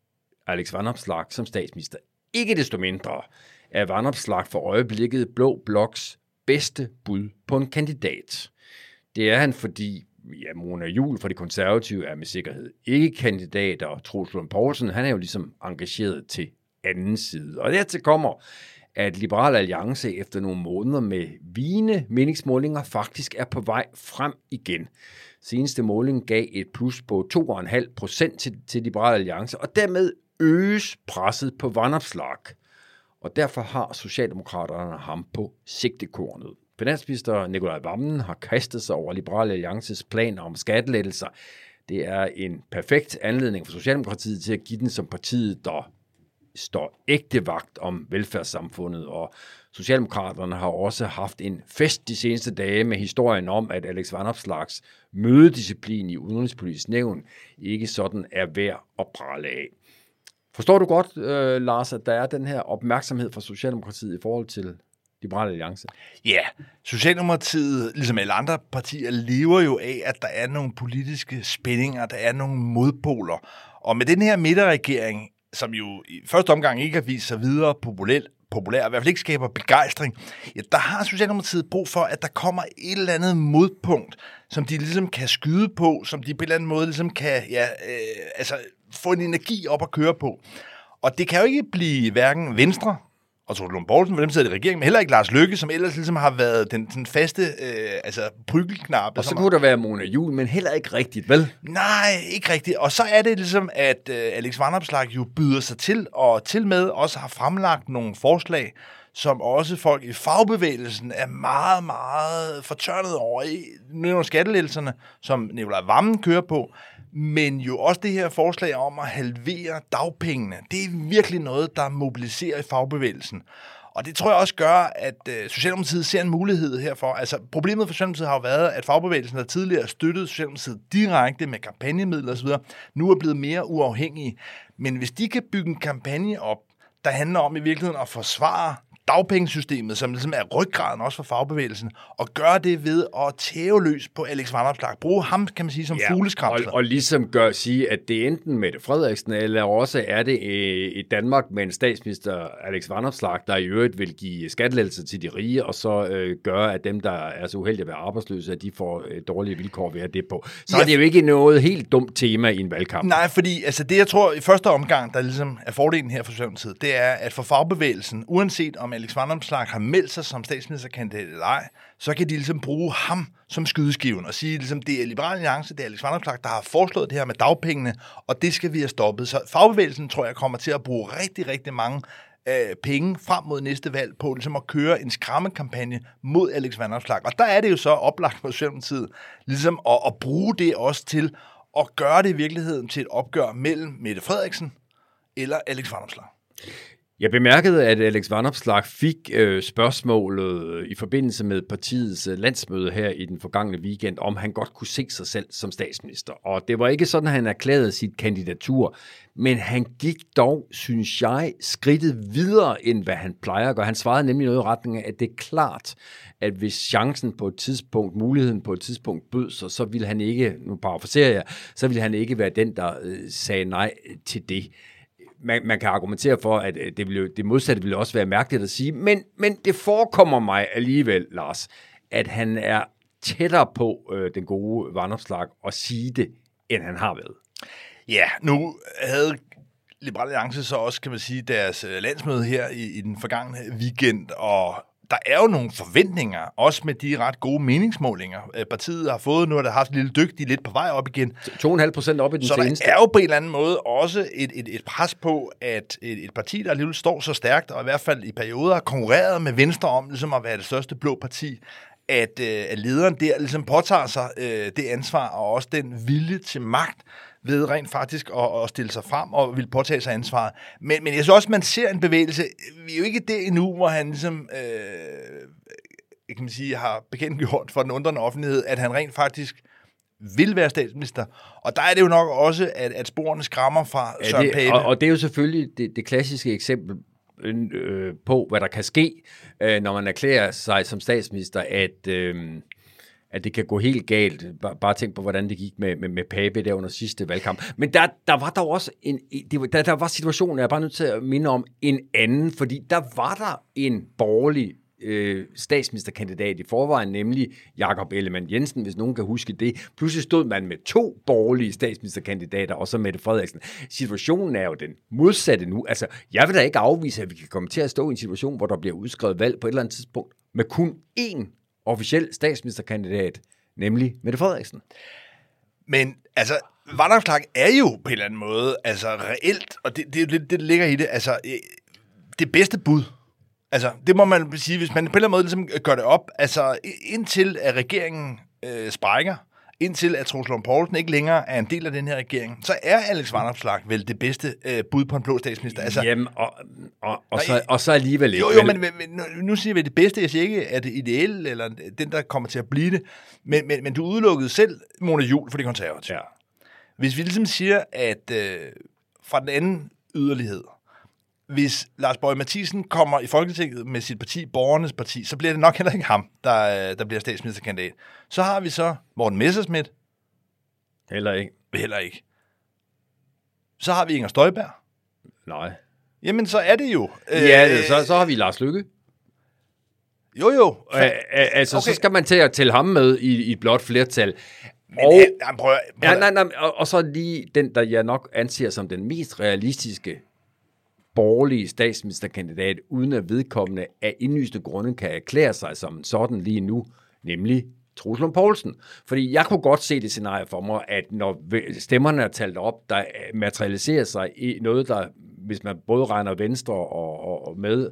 Alex Vanopslagh som statsminister. Ikke desto mindre er Vanopslagh for øjeblikket Blå Bloks bedste bud på en kandidat. Det er han, fordi ja, Mona Juul fra De Konservative er med sikkerhed ikke kandidat, og Troels Lund Poulsen, han er jo ligesom engageret til anden side. Og dertil kommer, at Liberal Alliance efter nogle måneder med vigende meningsmålinger faktisk er på vej frem igen. Seneste måling gav et plus på to komma fem procent til, til Liberal Alliance, og dermed øges presset på Vanopslagh. Og derfor har Socialdemokraterne ham på sigtekornet. Finansminister Nicolai Wammen har kastet sig over Liberal Alliances planer om skattelettelser. Det er en perfekt anledning for Socialdemokratiet til at give den som partiet, der står ægte vagt om velfærdssamfundet, og Socialdemokraterne har også haft en fest de seneste dage med historien om, at Alex Vanopslaghs mødedisciplin i Udenrigspolitisk Nævn ikke sådan er værd at prale af. Forstår du godt, øh, Lars, at der er den her opmærksomhed fra Socialdemokratiet i forhold til Liberal Alliance? Ja, yeah. Socialdemokratiet, ligesom alle andre partier, lever jo af, at der er nogle politiske spændinger, der er nogle modpoler. Og med den her midterregering, som jo i første omgang ikke har vist sig videre populær, populær, i hvert fald ikke skaber begejstring, ja, der har Socialdemokratiet brug for, at der kommer et eller andet modpunkt, som de ligesom kan skyde på, som de på en eller anden måde ligesom kan ja, øh, altså, få en energi op at køre på. Og det kan jo ikke blive hverken Venstre og Troels Lund Poulsen, for dem sidder i regeringen, men heller ikke Lars Løkke, som ellers ligesom har været den, den faste øh, altså, prygelknappe. Og så kunne der være Mona Juul, men heller ikke rigtigt, vel? Nej, ikke rigtigt. Og så er det ligesom, at øh, Alex Vanopslagh jo byder sig til, og til med også har fremlagt nogle forslag, som også folk i fagbevægelsen er meget, meget fortørnet over i. Nogle skattelettelserne, som Nicolai Wammen kører på, men jo også det her forslag om at halvere dagpengene. Det er virkelig noget, der mobiliserer i fagbevægelsen. Og det tror jeg også gør, at øh, Socialdemokratiet ser en mulighed herfor. Altså, problemet for Socialdemokratiet har jo været, at fagbevægelsen, der tidligere støttede Socialdemokratiet direkte med kampagnemidler osv., nu er blevet mere uafhængige. Men hvis de kan bygge en kampagne op, der handler om i virkeligheden at forsvare dagpengesystemet, som ligesom er ryggraden også for fagbevægelsen, og gøre det ved at tæve løs på Alex Vanopslagh. Bruge ham, kan man sige, som ja, fugleskramsler. Og, og ligesom gør sige, at det er enten Mette Frederiksen, eller også er det i Danmark med en statsminister, Alex Vanopslagh, der i øvrigt vil give skattelettelser til de rige, og så øh, gøre, at dem, der er så uheldige at være arbejdsløse, at de får øh, dårlige vilkår ved at det på. Så ja. Er det jo ikke noget helt dumt tema i en valgkamp. Nej, fordi altså, det, jeg tror, i første omgang, der ligesom er fordelen her for Socialdemokratiet, det er, at for fagbevægelsen, uanset om Alex Vanopslagh har meldt sig som statsministerkandidat eller ej, så kan de ligesom bruge ham som skydeskiven og sige, ligesom det er Liberal Alliance, det er Alex Vanopslagh, der har foreslået det her med dagpengene, og det skal vi have stoppet. Så fagbevægelsen, tror jeg, kommer til at bruge rigtig, rigtig mange øh, penge frem mod næste valg på ligesom at køre en skræmmekampagne mod Alex Vanopslagh. Og der er det jo så oplagt for Socialdemokratiet ligesom at, at bruge det også til at gøre det i virkeligheden til et opgør mellem Mette Frederiksen eller Alex Vanopslagh. Jeg bemærkede, at Alex Vanopslagh fik øh, spørgsmålet i forbindelse med partiets øh, landsmøde her i den forgangne weekend, om han godt kunne se sig selv som statsminister. Og det var ikke sådan, at han erklærede sit kandidatur, men han gik dog, synes jeg, skridtet videre, end hvad han plejer at gøre. Han svarede nemlig noget i retning af, at det er klart, at hvis chancen på et tidspunkt, muligheden på et tidspunkt bød sig, så ville han ikke, nu parafraserer jeg, så ville han ikke være den, der øh, sagde nej til det. Man, man kan argumentere for, at det, ville, det modsatte ville også være mærkeligt at sige, men, men det forekommer mig alligevel, Lars, at han er tættere på øh, den gode Vanopslagh at sige det, end han har været. Ja, nu havde Liberal Alliance så også, kan man sige, deres landsmøde her i, i den forgangne weekend, og der er jo nogle forventninger, også med de ret gode meningsmålinger. Partiet har fået, nu har der haft et lille dyk, de er lidt på vej op igen. to komma fem procent op i den så seneste. Så der er jo på en eller anden måde også et, et, et pres på, at et, et parti, der alligevel står så stærkt, og i hvert fald i perioder har konkurreret med Venstre om ligesom at være det største blå parti, at, øh, at lederen der ligesom påtager sig øh, det ansvar, og også den vilje til magt, ved rent faktisk at, at stille sig frem og vil påtage sig ansvaret. Men, men jeg synes også, man ser en bevægelse. Vi er jo ikke det endnu, hvor han ligesom, øh, kan man sige, har bekendtgjort for den undrende offentlighed, at han rent faktisk vil være statsminister. Og der er det jo nok også, at, at sporene skræmmer fra ja, Søren det, Pape. Og, og det er jo selvfølgelig det, det klassiske eksempel øh, på, hvad der kan ske, øh, når man erklærer sig som statsminister, at... Øh, at det kan gå helt galt. Bare, bare tænk på, hvordan det gik med, med, med Pape der under sidste valgkamp. Men der, der var der også en, det var, der, der var situationen, jeg er bare nødt til at minde om, en anden, fordi der var der en borgerlig øh, statsministerkandidat i forvejen, nemlig Jakob Ellemann-Jensen, hvis nogen kan huske det. Pludselig stod man med to borgerlige statsministerkandidater, og så Mette Frederiksen. Situationen er jo den modsatte nu. Altså, jeg vil da ikke afvise, at vi kan komme til at stå i en situation, hvor der bliver udskrevet valg på et eller andet tidspunkt, med kun én officiel statsministerkandidat, nemlig Mette Frederiksen. Men altså, Vanopslagh er jo på en eller anden måde, altså reelt, og det, det er jo lidt det, der ligger i det, altså det bedste bud. Altså, det må man sige, hvis man på en eller anden måde ligesom gør det op, altså indtil at regeringen øh, sprækker, indtil at Troels Lund Poulsen ikke længere er en del af den her regering, så er Alex Vanopslagh vel det bedste øh, bud på en blå statsminister. Altså, Jamen, og, og, og, så, og så alligevel ikke. Jo, jo, men, men nu, nu siger vi det bedste. Jeg siger ikke, at det ideelle, eller den, der kommer til at blive det. Men, men, men du udelukkede selv Mona Juul for De Konservative. Ja. Hvis vi ligesom siger, at øh, fra den anden yderlighed, hvis Lars Boje Mathiesen kommer i Folketinget med sit parti, Borgernes Parti, så bliver det nok heller ikke ham, der, der bliver statsministerkandidat. Så har vi så Morten Messerschmidt. Heller ikke. Heller ikke. Så har vi Inger Støjberg. Nej. Jamen, så er det jo... Øh, ja, så, så har vi Lars Løkke. Jo, jo. Æ, altså, okay. Så skal man til at tælle ham med i, i et blot flertal. Men og, det, jamen, prøv, prøv. Ja, nej, nej, og, og så lige den, der jeg nok anser som den mest realistiske borgerlige statsministerkandidat, uden at vedkommende af indlysende grunde kan erklære sig som sådan lige nu, nemlig Troels Lund Poulsen. Fordi jeg kunne godt se det scenarie for mig, at når stemmerne er talt op, der materialiserer sig i noget, der, hvis man både regner venstre og, og, og med,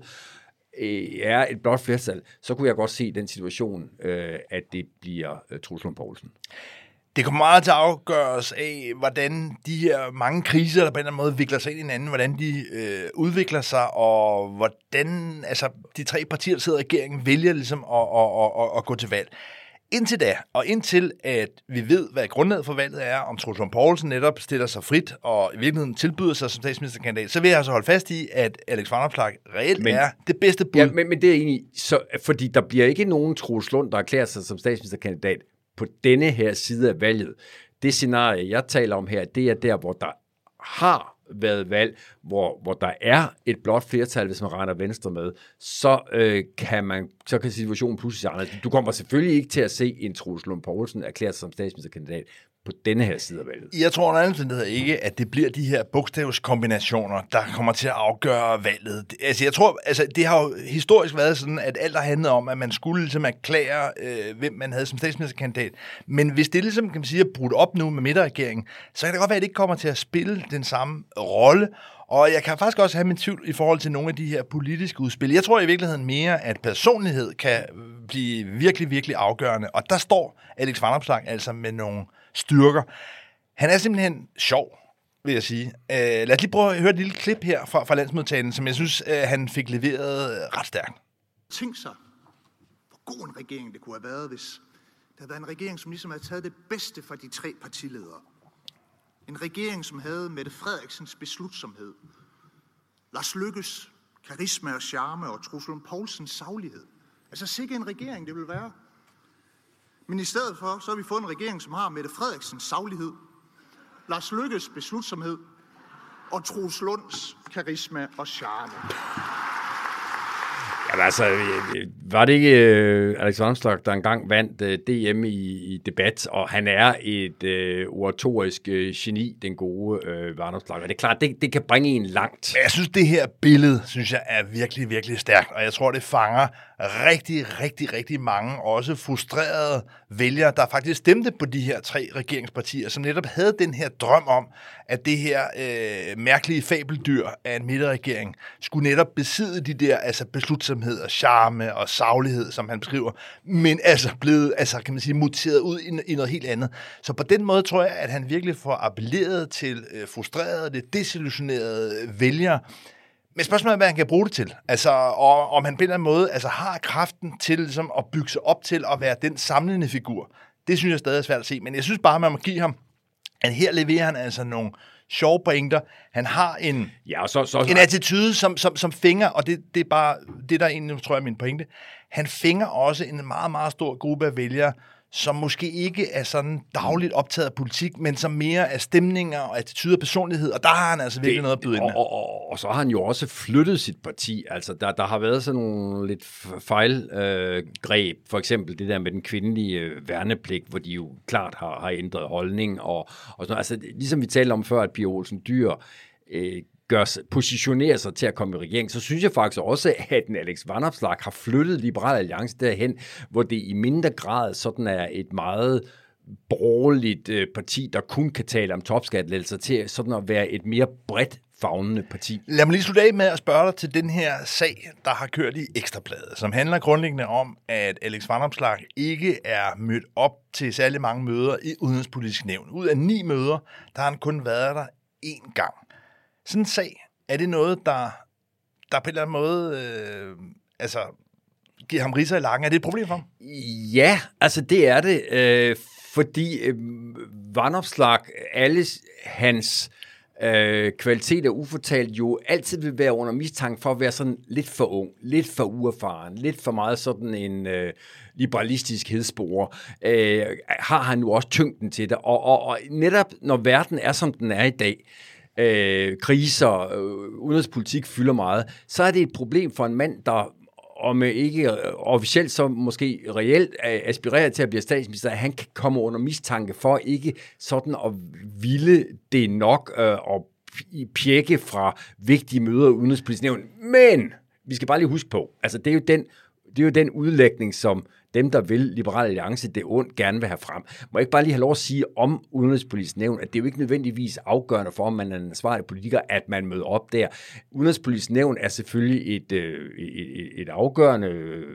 er et blot flertal, så kunne jeg godt se den situation, øh, at det bliver øh, Troels Lund Poulsen. Det kommer meget til at afgøres af, hvordan de her mange kriser, der på en eller anden måde vikler sig ind i hinanden, hvordan de øh, udvikler sig, og hvordan altså, de tre partier, der sidder i regeringen, vælger ligesom at, at, at, at gå til valg. Indtil da, og indtil at vi ved, hvad grundlaget for valget er, om Troels Lund Poulsen netop stiller sig frit, og i virkeligheden tilbyder sig som statsministerkandidat, så vil jeg altså holde fast i, at Alex Vanopslagh reelt men, er det bedste bud. Ja, men, men det er egentlig, så, fordi der bliver ikke nogen Troels Lund, der erklærer sig som statsministerkandidat på denne her side af valget. Det scenarie, jeg taler om her, det er der, hvor der har været valg, hvor, hvor der er et blot flertal, hvis man regner venstre med, så, øh, kan man, så kan situationen pludselig se anderledes. Du kommer selvfølgelig ikke til at se en Troels Lund Poulsen erklære sig som statsministerkandidat på denne her side af valget. Jeg tror under ikke, at det bliver de her bogstavskombinationer, der kommer til at afgøre valget. Altså, jeg tror, altså, det har jo historisk været sådan, at alt har handlet om, at man skulle ligesom erklære, øh, hvem man havde som statsministerkandidat. Men hvis det ligesom, kan man sige, er brudt op nu med midterregeringen, så kan det godt være, at det ikke kommer til at spille den samme rolle. Og jeg kan faktisk også have min tvivl i forhold til nogle af de her politiske udspil. Jeg tror i virkeligheden mere, at personlighed kan blive virkelig, virkelig afgørende. Og der står Alex Vanopslagh altså med nogle styrker. Han er simpelthen sjov, vil jeg sige. Uh, lad os lige prøve at høre et lille klip her fra, fra landsmødetalen, som jeg synes, uh, han fik leveret ret stærkt. Tænk sig, hvor god en regering det kunne have været, hvis der havde været en regering, som ligesom havde taget det bedste fra de tre partiledere. En regering, som havde Mette Frederiksens beslutsomhed, Lars Løkkes karisma og charme og Troels Lund Poulsens saglighed. Altså sikke en regering, det vil være. Men i stedet for, så har vi fået en regering, som har Mette Frederiksens saglighed, Lars Løkkes beslutsomhed og Troels Lunds karisma og charme. Jamen altså, var det ikke uh, Alex Vanopslagh, der engang vandt uh, D M i, i debat, og han er et uh, oratorisk uh, geni, den gode uh, Vanopslagh. Og det er klart, det, det kan bringe en langt. Jeg synes, det her billede, synes jeg, er virkelig, virkelig stærkt, og jeg tror, det fanger rigtig, rigtig, rigtig mange, også frustrerede vælgere, der faktisk stemte på de her tre regeringspartier, som netop havde den her drøm om, at det her øh, mærkelige fabeldyr af en midterregering skulle netop besidde de der altså beslutsomhed og charme og saglighed, som han beskriver, men altså blevet, altså kan man sige, muteret ud i, i noget helt andet. Så på den måde tror jeg, at han virkelig får appelleret til øh, frustrerede, det desillusionerede vælgere. Men spørgsmålet er, hvad han kan bruge det til. Altså, og om han på en eller anden måde altså, har kraften til ligesom, at bygge sig op til at være den samlende figur. Det synes jeg stadig er svært at se. Men jeg synes bare, man må give ham, at her leverer han altså nogle sjove pointer. Han har en, ja, så, så, en attitude, som, som, som finger, og det, det er bare det, der egentlig, tror jeg, er min pointe. Han finger også en meget, meget stor gruppe af vælgere, som måske ikke er sådan dagligt optaget af politik, men som mere er stemninger og attitude og personlighed, og der har han altså virkelig det, noget at byde ind med. Og, og, og, og så har han jo også flyttet sit parti. Altså, der, der har været sådan nogle lidt fejlgreb, øh, for eksempel det der med den kvindelige øh, værnepligt, hvor de jo klart har, har ændret holdning, og, og sådan, altså, ligesom vi talte om før, at Pia Olsen Dyhr øh, gør, positionerer sig til at komme i regering, så synes jeg faktisk også, at den Alex Vanopslagh har flyttet Liberal Alliance derhen, hvor det i mindre grad sådan er et meget borgerligt øh, parti, der kun kan tale om topskattelettelser, til sådan at være et mere bredt favnende parti. Lad mig lige slutte af med at spørge dig til den her sag, der har kørt i Ekstrabladet, som handler grundlæggende om, at Alex Vanopslagh ikke er mødt op til særlig mange møder i Udenrigspolitisk Nævn. Ud af ni møder, der har han kun været der én gang. Sådan en sag, er det noget, der, der på en eller anden måde øh, altså, giver ham ridser i lakken? Er det et problem for ham? Ja, altså det er det, øh, fordi øh, Vanopslagh, alle hans øh, kvaliteter ufortalt jo altid vil være under mistanke for at være sådan lidt for ung, lidt for uerfaren, lidt for meget sådan en øh, liberalistisk hedsporer, øh, har han jo også tyngden til det. Og, og, og netop når verden er, som den er i dag, Øh, kriser, øh, udenrigspolitik fylder meget, så er det et problem for en mand, der om ikke officielt, så måske reelt aspirerer til at blive statsminister, at han kan komme under mistanke for ikke sådan at ville det nok øh, og pjekke fra vigtige møder i Udenrigspolitisk Nævn. Men vi skal bare lige huske på, altså det er jo den, det er jo den udlægning, som dem, der vil Liberal Alliance det ondt, gerne vil have frem. Må jeg ikke bare lige have lov at sige om Udenrigspolitisk Nævn, at det er jo ikke nødvendigvis afgørende for, om man er en ansvarlig politiker, at man møder op der. Udenrigspolitisk Nævn er selvfølgelig et, et, et afgørende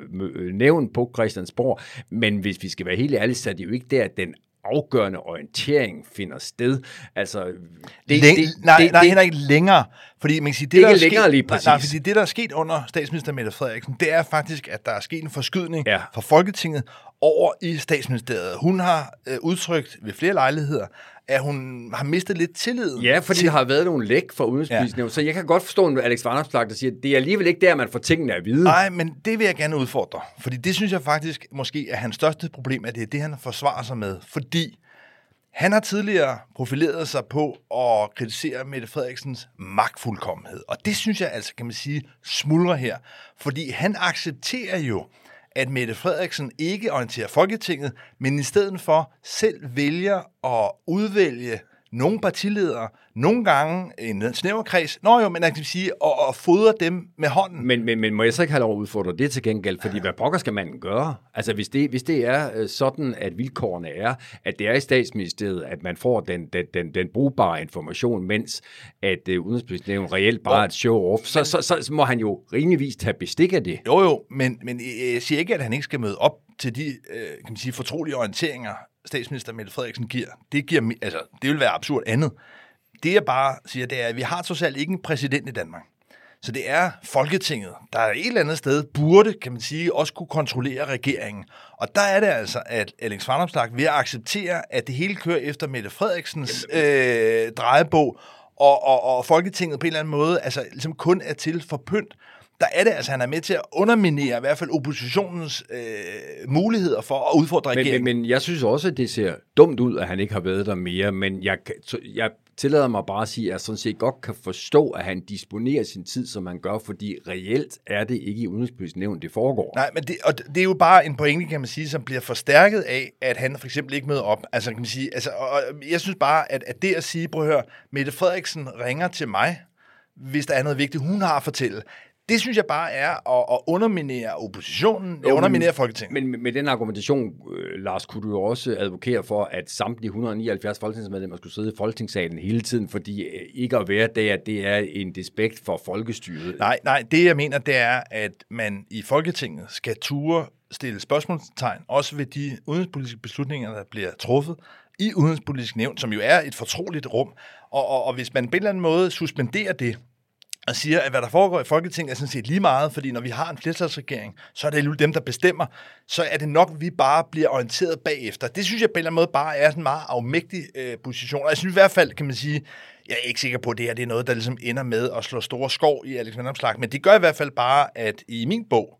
nævn på Christiansborg, men hvis vi skal være helt ærlige, så er det jo ikke der, at den afgørende orientering finder sted. Altså, det, Læng- det, nej, det, nej, det, heller ikke længere. Fordi man kan sige, det, det der er længere sket, lige præcis. Nej, fordi det, der er sket under statsminister Mette Frederiksen, det er faktisk, at der er sket en forskydning ja. fra Folketinget over i statsministeriet. Hun har øh, udtrykt ved flere lejligheder, at hun har mistet lidt tillid. Ja, fordi til... der har været nogle læk fra Udenrigspolitisk Nævn, ja. Så jeg kan godt forstå, at Alex Vanopslagh, der siger, at det er alligevel ikke der, man får tingene at vide. Nej, men det vil jeg gerne udfordre. Fordi det synes jeg faktisk måske er hans største problem, at det er det, han forsvarer sig med. Fordi han har tidligere profileret sig på at kritisere Mette Frederiksens magtfuldkommenhed. Og det synes jeg altså, kan man sige, smuldrer her. Fordi han accepterer jo, at Mette Frederiksen ikke orienterer Folketinget, men i stedet for selv vælger at udvælge nogle partiledere, nogle gange en snæverkreds, nå jo, men jeg kan sige, og, og fodre dem med hånden. Men, men, men må jeg så ikke have lov at udfordre det til gengæld? Fordi hvad pokker skal man gøre? Altså hvis det, hvis det er sådan, at vilkårene er, at det er i statsministeriet, at man får den, den, den, den brugbare information, mens at uh, Udenrigspolitisk Nævn reelt bare er et show-off, så, så, så, så må han jo rimeligvis tage bestik af det. Jo jo, men, men jeg siger ikke, at han ikke skal møde op til de øh, kan man sige, fortrolige orienteringer, statsminister Mette Frederiksen giver. Det, giver, altså, det vil være absurd andet. Det jeg bare siger, det er, at vi har trods alt ikke en præsident i Danmark. Så det er Folketinget, der et eller andet sted burde, kan man sige, også kunne kontrollere regeringen. Og der er det altså, at Alex Vanopslagh ved at acceptere, at det hele kører efter Mette Frederiksens øh, drejebog, og, og, og Folketinget på en eller anden måde altså, ligesom kun er til for pynt, der er det altså, han er med til at underminere i hvert fald oppositionens øh, muligheder for at udfordre regeringen. Men, men, men jeg synes også, at det ser dumt ud, at han ikke har været der mere, men jeg, jeg tillader mig bare at sige, at jeg sådan set godt kan forstå, at han disponerer sin tid, som han gør, fordi reelt er det ikke i Udenrigspolitisk Nævn, det foregår. Nej, men det, og det er jo bare en pointe, kan man sige, som bliver forstærket af, at han for eksempel ikke møder op. Altså, kan man sige, altså, og jeg synes bare, at, at det at sige, prøv at høre, Mette Frederiksen ringer til mig, hvis der er noget vigtigt, hun har at fortælle. Det synes jeg bare er at, at underminere oppositionen, at underminere Folketinget. Men med den argumentation, Lars, kunne du jo også advokere for, at samtlige et hundrede og nioghalvfjerds folketingsmedlemmer skulle sidde i Folketingssalen hele tiden, fordi ikke at være der, det er en despekt for folkestyret. Nej, nej, det jeg mener, det er, at man i Folketinget skal ture stille spørgsmålstegn, også ved de udenrigspolitiske beslutninger, der bliver truffet i Udenrigspolitisk Nævn, som jo er et fortroligt rum. Og, og, og hvis man på en eller anden måde suspenderer det, og siger, at hvad der foregår i Folketinget er sådan set lige meget, fordi når vi har en flertalsregering, så er det jo dem, der bestemmer, så er det nok, at vi bare bliver orienteret bagefter. Det synes jeg på en eller anden måde bare er sådan en meget afmægtig øh, position. Og jeg synes i hvert fald, kan man sige, jeg er ikke sikker på, at det her det er noget, der ligesom ender med at slå store skov i Alex Vanopslagh, men det gør i hvert fald bare, at i min bog,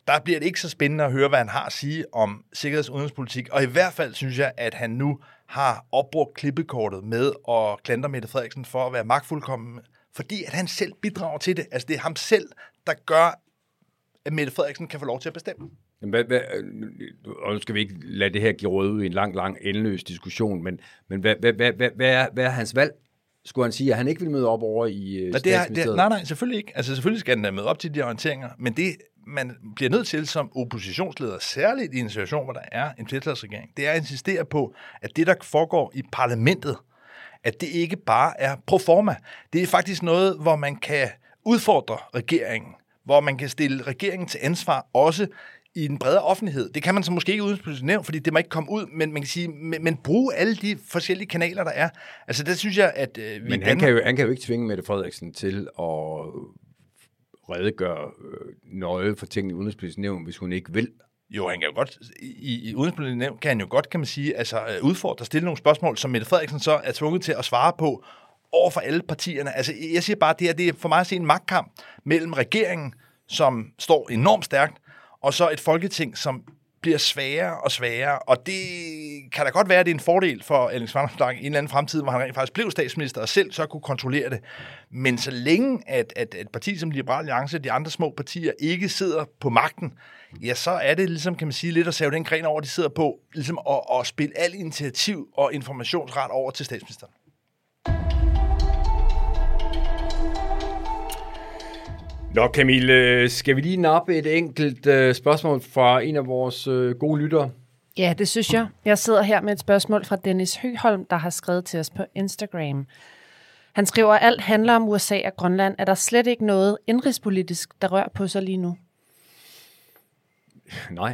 der bliver det ikke så spændende at høre, hvad han har at sige om sikkerheds- og udenrigspolitik. Og i hvert fald synes jeg, at han nu har opbrugt klippekortet med at klandre Mette Frederiksen for at være magtfuldkommen, fordi at han selv bidrager til det. Altså det er ham selv, der gør, at Mette Frederiksen kan få lov til at bestemme. Hvad, hvad, og nu skal vi ikke lade det her give råd ud i en lang, lang, endeløs diskussion, men, men hvad, hvad, hvad, hvad, hvad, er, hvad er hans valg? Skulle han sige, at han ikke vil møde op over i uh, statsministeriet? Nej, nej, selvfølgelig ikke. Altså selvfølgelig skal han møde op til de orienteringer, men det, man bliver nødt til som oppositionsleder, særligt i en situation, hvor der er en flertalsregering, det er at insistere på, at det, der foregår i parlamentet, at det ikke bare er pro forma. Det er faktisk noget, hvor man kan udfordre regeringen, hvor man kan stille regeringen til ansvar, også i en bredere offentlighed. Det kan man så måske ikke udenrigspolitisk nævne, fordi det må ikke komme ud, men man kan sige, men, men bruge alle de forskellige kanaler, der er. Altså, det synes jeg, at øh, vi... Men han, kan jo, han kan jo ikke tvinge Mette Frederiksen til at redegøre øh, nøje for tingene i udenrigspolitisk nævn, hvis hun ikke vil. Jo, han kan jo godt, i, i udenrigspolitisk nævn kan han jo godt, kan man sige, altså udfordre, stille nogle spørgsmål, som Mette Frederiksen så er tvunget til at svare på over for alle partierne. Altså, jeg siger bare, det her, det er for mig at se en magtkamp mellem regeringen, som står enormt stærkt, og så et folketing, som bliver sværere og sværere, og det kan da godt være, at det er en fordel for Alex Vanopslagh i en eller anden fremtid, hvor han rent faktisk blev statsminister og selv så kunne kontrollere det. Men så længe, at, at et parti som Liberal Alliance og de andre små partier ikke sidder på magten, ja, så er det ligesom, kan man sige, lidt at save den gren over, de sidder på, ligesom at, at spille al initiativ og informationsret over til statsministeren. Nå, Camille, skal vi lige nappe et enkelt øh, spørgsmål fra en af vores øh, gode lyttere? Ja, det synes jeg. Jeg sidder her med et spørgsmål fra Dennis Høgholm, der har skrevet til os på Instagram. Han skriver, at alt handler om U S A og Grønland. Er der slet ikke noget indrigspolitisk, der rører på sig lige nu? Nej,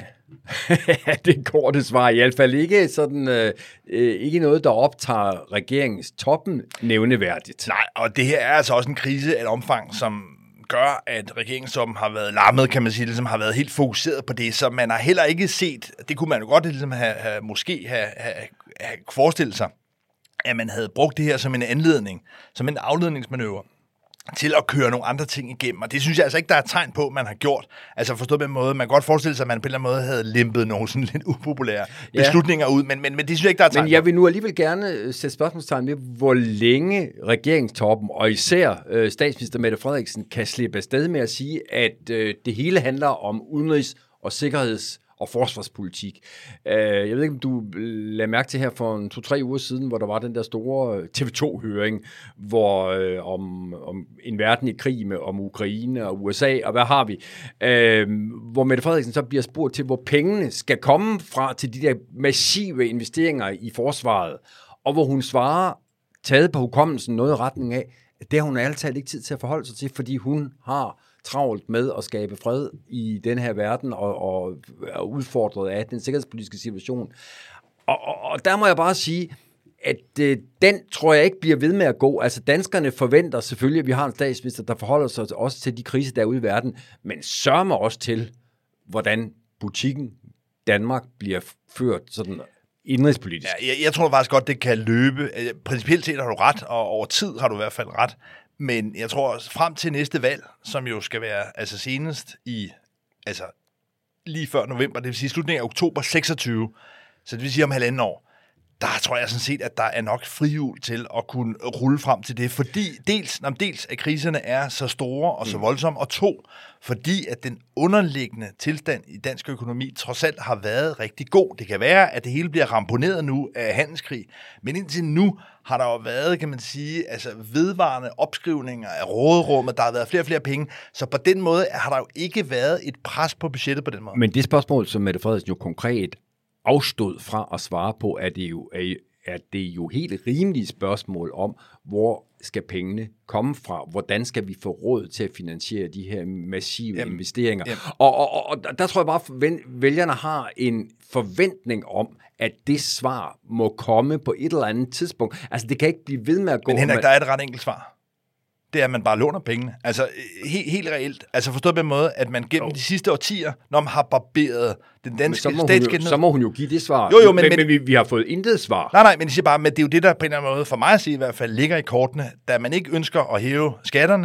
det korte svar. I hvert fald ikke, sådan, øh, ikke noget, der optager regeringens toppen nævneværdigt. Nej, og det her er altså også en krise af et omfang, som gør, at regeringstoppen har været lammet, kan man sige, ligesom har været helt fokuseret på det, så man har heller ikke set, det kunne man jo godt ligesom have, have, måske have, have, have forestillet sig, at man havde brugt det her som en anledning, som en afledningsmanøvre, til at køre nogle andre ting igennem, og det synes jeg altså ikke, der er tegn på, man har gjort. Altså forstået på en måde, man kan godt forestille sig, at man på en eller anden måde havde limpet nogle sådan lidt upopulære ja. beslutninger ud, men, men, men det synes jeg ikke, der er tegn på. Men jeg vil nu alligevel gerne sætte spørgsmålstegn ved, hvor længe regeringstoppen, og især øh, statsminister Mette Frederiksen, kan slippe afsted med at sige, at øh, det hele handler om udenrigs- og sikkerheds- og forsvarspolitik. Jeg ved ikke, om du lagde mærke til her for en to-tre uger siden, hvor der var den der store T V to-høring, hvor øh, om, om en verden i krig med om Ukraine og U S A, og hvad har vi? Øh, hvor Mette Frederiksen så bliver spurgt til, hvor pengene skal komme fra til de der massive investeringer i forsvaret, og hvor hun svarer, taget på hukommelsen, noget i retning af, at det har hun altid ikke tid til at forholde sig til, fordi hun har travlt med at skabe fred i den her verden og, og er udfordret af den sikkerhedspolitiske situation. Og, og, og der må jeg bare sige, at øh, den tror jeg ikke bliver ved med at gå. Altså danskerne forventer selvfølgelig, at vi har en statsminister, der forholder sig også til de kriser, der er ude i verden, men sørger mig også til, hvordan butikken Danmark bliver ført sådan indrigspolitisk. Ja, jeg, jeg tror faktisk godt, det kan løbe. Principielt set har du ret, og over tid har du i hvert fald ret. Men jeg tror, frem til næste valg, som jo skal være altså senest i, altså lige før november, det vil sige slutningen af oktober seksogtyve, så det vil sige om halvanden år, der tror jeg sådan set, at der er nok frihjul til at kunne rulle frem til det, fordi dels, når dels at kriserne er så store og så voldsomme, og to, fordi at den underliggende tilstand i dansk økonomi trods alt har været rigtig god. Det kan være, at det hele bliver ramponeret nu af handelskrig, men indtil nu har der jo været, kan man sige, altså vedvarende opskrivninger af råderummet, der har været flere og flere penge, så på den måde har der jo ikke været et pres på budgettet på den måde. Men det spørgsmål, som Mette Frederiksen jo konkret afstod fra at svare på, er det jo, er, er det jo helt rimelige spørgsmål om, hvor skal pengene komme fra? Hvordan skal vi få råd til at finansiere de her massive jamen, investeringer? Jamen. Og, og, og der tror jeg bare, at vælgerne har en forventning om, at det svar må komme på et eller andet tidspunkt. Altså, det kan ikke blive ved med at gå. Men Henrik, der er et ret enkelt svar. Det er, at man bare låner pengene. Altså, he- helt reelt. Altså, forstået på en måde, at man gennem oh. de sidste årtier, når man har barberet den danske statsgæld... Så må hun jo give det svar. Jo, jo, men, men, men vi, vi har fået intet svar. Nej, nej, men jeg siger bare, men det er jo det, der på en eller anden måde, for mig at sige i hvert fald, ligger i kortene, da man ikke ønsker at hæve skatterne,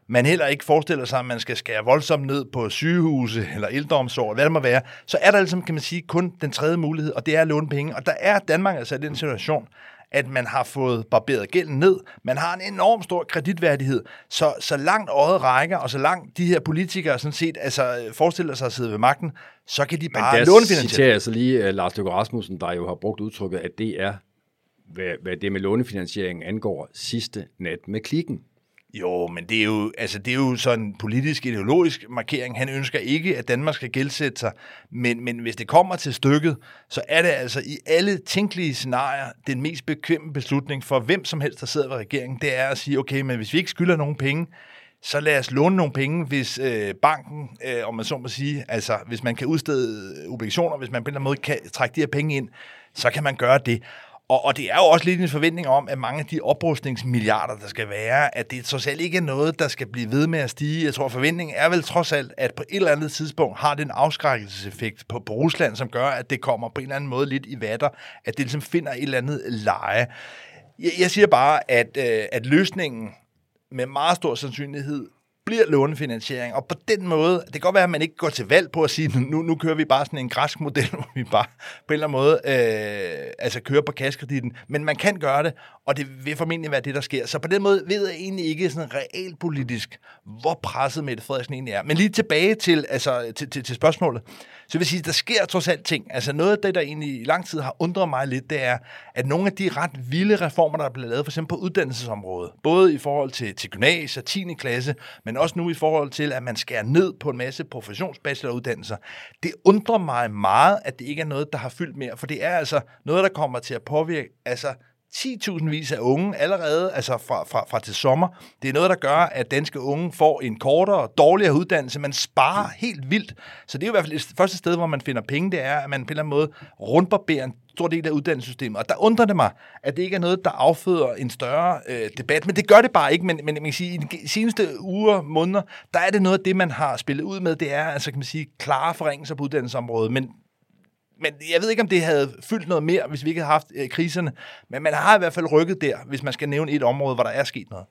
man heller ikke forestiller sig, at man skal skære voldsomt ned på sygehuse eller ældreomsorg, hvad det må være, så er der altså, kan man sige, kun den tredje mulighed, og det er at låne penge. Og der er Danmark altså i den situation, at man har fået barberet gælden ned. Man har en enorm stor kreditværdighed. Så, så langt øjet rækker, og så langt de her politikere sådan set altså, forestiller sig at sidde ved magten, så kan de bare lånefinansiere. Men der citerer jeg så lige uh, Lars Løkke Rasmussen, der jo har brugt udtrykket, at det er, hvad, hvad det med lånefinansieringen angår, sidste nat med klikken. Jo, men det er jo, altså, det er jo sådan en politisk, ideologisk markering. Han ønsker ikke, at Danmark skal gældsætte sig, men, men hvis det kommer til stykket, så er det altså i alle tænkelige scenarier den mest bekvemme beslutning for hvem som helst, der sidder ved regeringen, det er at sige, okay, men hvis vi ikke skylder nogen penge, så lad os låne nogle penge, hvis øh, banken, øh, om man så må sige, altså hvis man kan udstede obligationer, hvis man på en eller anden måde kan trække de her penge ind, så kan man gøre det. Og, og det er jo også lidt en forventning om, at mange af de oprustningsmilliarder, der skal være, at det trods alt ikke er noget, der skal blive ved med at stige. Jeg tror, forventningen er vel trods alt, at på et eller andet tidspunkt har det en afskrækkelseseffekt på, på Rusland, som gør, at det kommer på en eller anden måde lidt i vatter, at det ligesom finder et eller andet leje. Jeg, jeg siger bare, at, øh, at løsningen med meget stor sandsynlighed bliver lånefinansiering, og på den måde, det kan godt være, at man ikke går til valg på at sige, nu, nu kører vi bare sådan en græsk model, hvor vi bare på en eller anden måde øh, altså kører på kassekreditten, men man kan gøre det, og det vil formentlig være det, der sker. Så på den måde ved jeg egentlig ikke sådan realpolitisk, hvor presset Mette Frederiksen egentlig er. Men lige tilbage til, altså, til, til, til spørgsmålet, så vil jeg sige, der sker trods alt ting. Altså noget af det, der egentlig i lang tid har undret mig lidt, det er, at nogle af de ret vilde reformer, der er blevet lavet, for eksempel på uddannelsesområdet, både i forhold til, til gymnasie og tiende klasse, men også nu i forhold til, at man skærer ned på en masse professionsbacheloruddannelser. Det undrer mig meget, at det ikke er noget, der har fyldt mere, for det er altså noget, der kommer til at påvirke altså ti tusind vis af unge allerede, altså fra, fra, fra til sommer. Det er noget, der gør, at danske unge får en kortere og dårligere uddannelse. Man sparer helt vildt. Så det er jo i hvert fald det første sted, hvor man finder penge, det er, at man på en eller anden måde rundbarberer en stor del af uddannelsessystemet. Og der undrer det mig, at det ikke er noget, der afføder en større øh, debat. Men det gør det bare ikke. Men, men man kan sige, i de seneste uger, måneder, der er det noget af det, man har spillet ud med. Det er altså, kan man sige, klare forringelser på uddannelsesområdet. Men Men jeg ved ikke, om det havde fyldt noget mere, hvis vi ikke havde haft øh, kriserne. Men man har i hvert fald rykket der, hvis man skal nævne et område, hvor der er sket noget.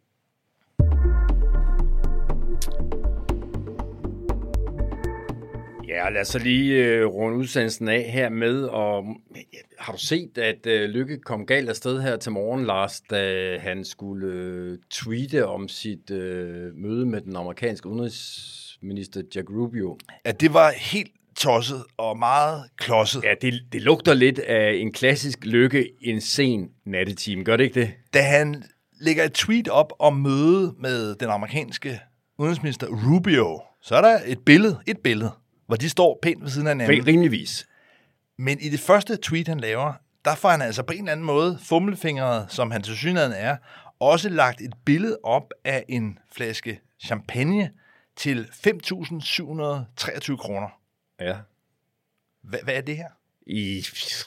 Ja, lad os så lige øh, runde udsendelsen af her med. Og har du set, at øh, Løkke kom galt afsted her til morgen, Lars, da han skulle øh, tweete om sit øh, møde med den amerikanske udenrigsminister Jack Rubio? Ja, det var helt tosset og meget klodset. Ja, det, det lugter lidt af en klassisk Løkke en sen nattetime. Gør det ikke det? Da han lægger et tweet op om møde med den amerikanske udenrigsminister Rubio, så er der et billede, et billede, hvor de står pænt ved siden af hinanden. Rimeligvis. Men i det første tweet, han laver, der får han altså på en eller anden måde, fummelfingret, som han til synligheden er, også lagt et billede op af en flaske champagne til fem tusind syv hundrede og treogtyve kroner. Ja. Hvad, hvad er det her? I,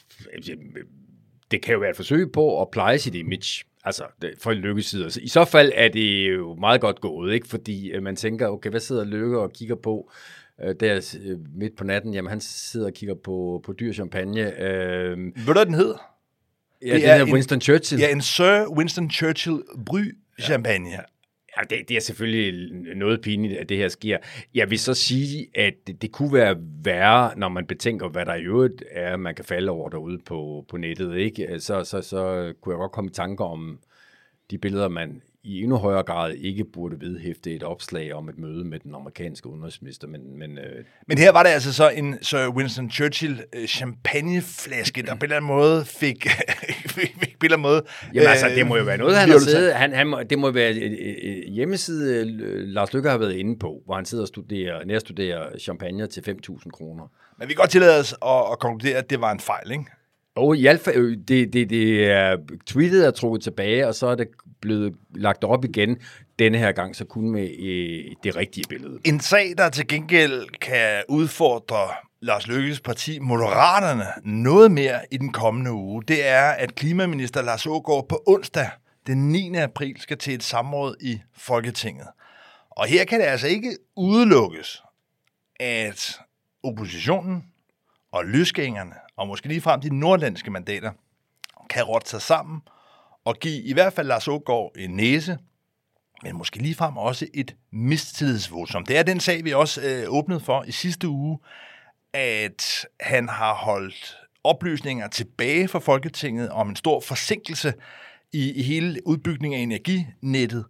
det kan jo være et forsøg på at pleje sit image, altså for en Løkkes side. I så fald er det jo meget godt gået, ikke? Fordi man tænker, okay, hvad sidder Løkke og kigger på der midt på natten? Jamen, han sidder og kigger på, på dyr champagne. Øh, Ved du, hvad den hedder? Ja, det den hedder Winston Churchill. Ja, en Sir Winston Churchill Bry champagne. Ja. Ja, det, det er selvfølgelig noget pinligt, at det her sker. Jeg vil så sige, at det, det kunne være værre, når man betænker, hvad der i øvrigt er, man kan falde over derude på, på nettet. Ikke? Så, så, så kunne jeg godt komme i tanker om de billeder, man i endnu højere grad ikke burde vedhæfte et opslag om et møde med den amerikanske udenrigsminister. Men, men, øh... men her var det altså så en Sir Winston Churchill øh, champagneflaske, der på en eller anden måde fik, fik, fik på en eller anden måde... Jamen øh, altså, det må jo være noget, han har siddet... Han, han må, det må være en hjemmeside, Lars Løkke har været inde på, hvor han sidder og studerer, nærstuderer champagne til fem tusind kroner. Men vi kan godt tillade os at, at konkludere, at det var en fejl, ikke? Og i hvert fald, det, det, det er tweetet er trukket tilbage, og så er det blevet lagt op igen denne her gang, så kun med øh, det rigtige billede. En sag, der til gengæld kan udfordre Lars Løkkes parti, Moderaterne, noget mere i den kommende uge, det er, at klimaminister Lars Aagaard på onsdag den niende april skal til et samråd i Folketinget. Og her kan det altså ikke udelukkes, at oppositionen og løsgængerne, og måske ligefrem de nordlandske mandater, kan rotte sig sammen og give i hvert fald Lars Aagaard en næse, men måske ligefrem også et mistillidsvotum. Det er den sag, vi også øh, åbnede for i sidste uge, at han har holdt oplysninger tilbage fra Folketinget om en stor forsinkelse i, i hele udbygningen af energinettet,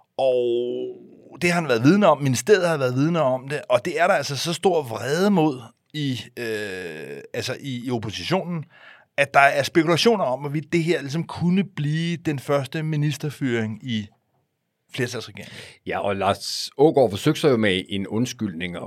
og det har han været vidne om, ministeriet har været vidne om det, og det er der altså så stor vrede mod i, øh, altså i, i oppositionen, at der er spekulationer om, hvorvidt det her ligesom kunne blive den første ministerfyring i flertalsregeringen. Ja, og Lars Aagaard forsøgte sig jo med en undskyldning,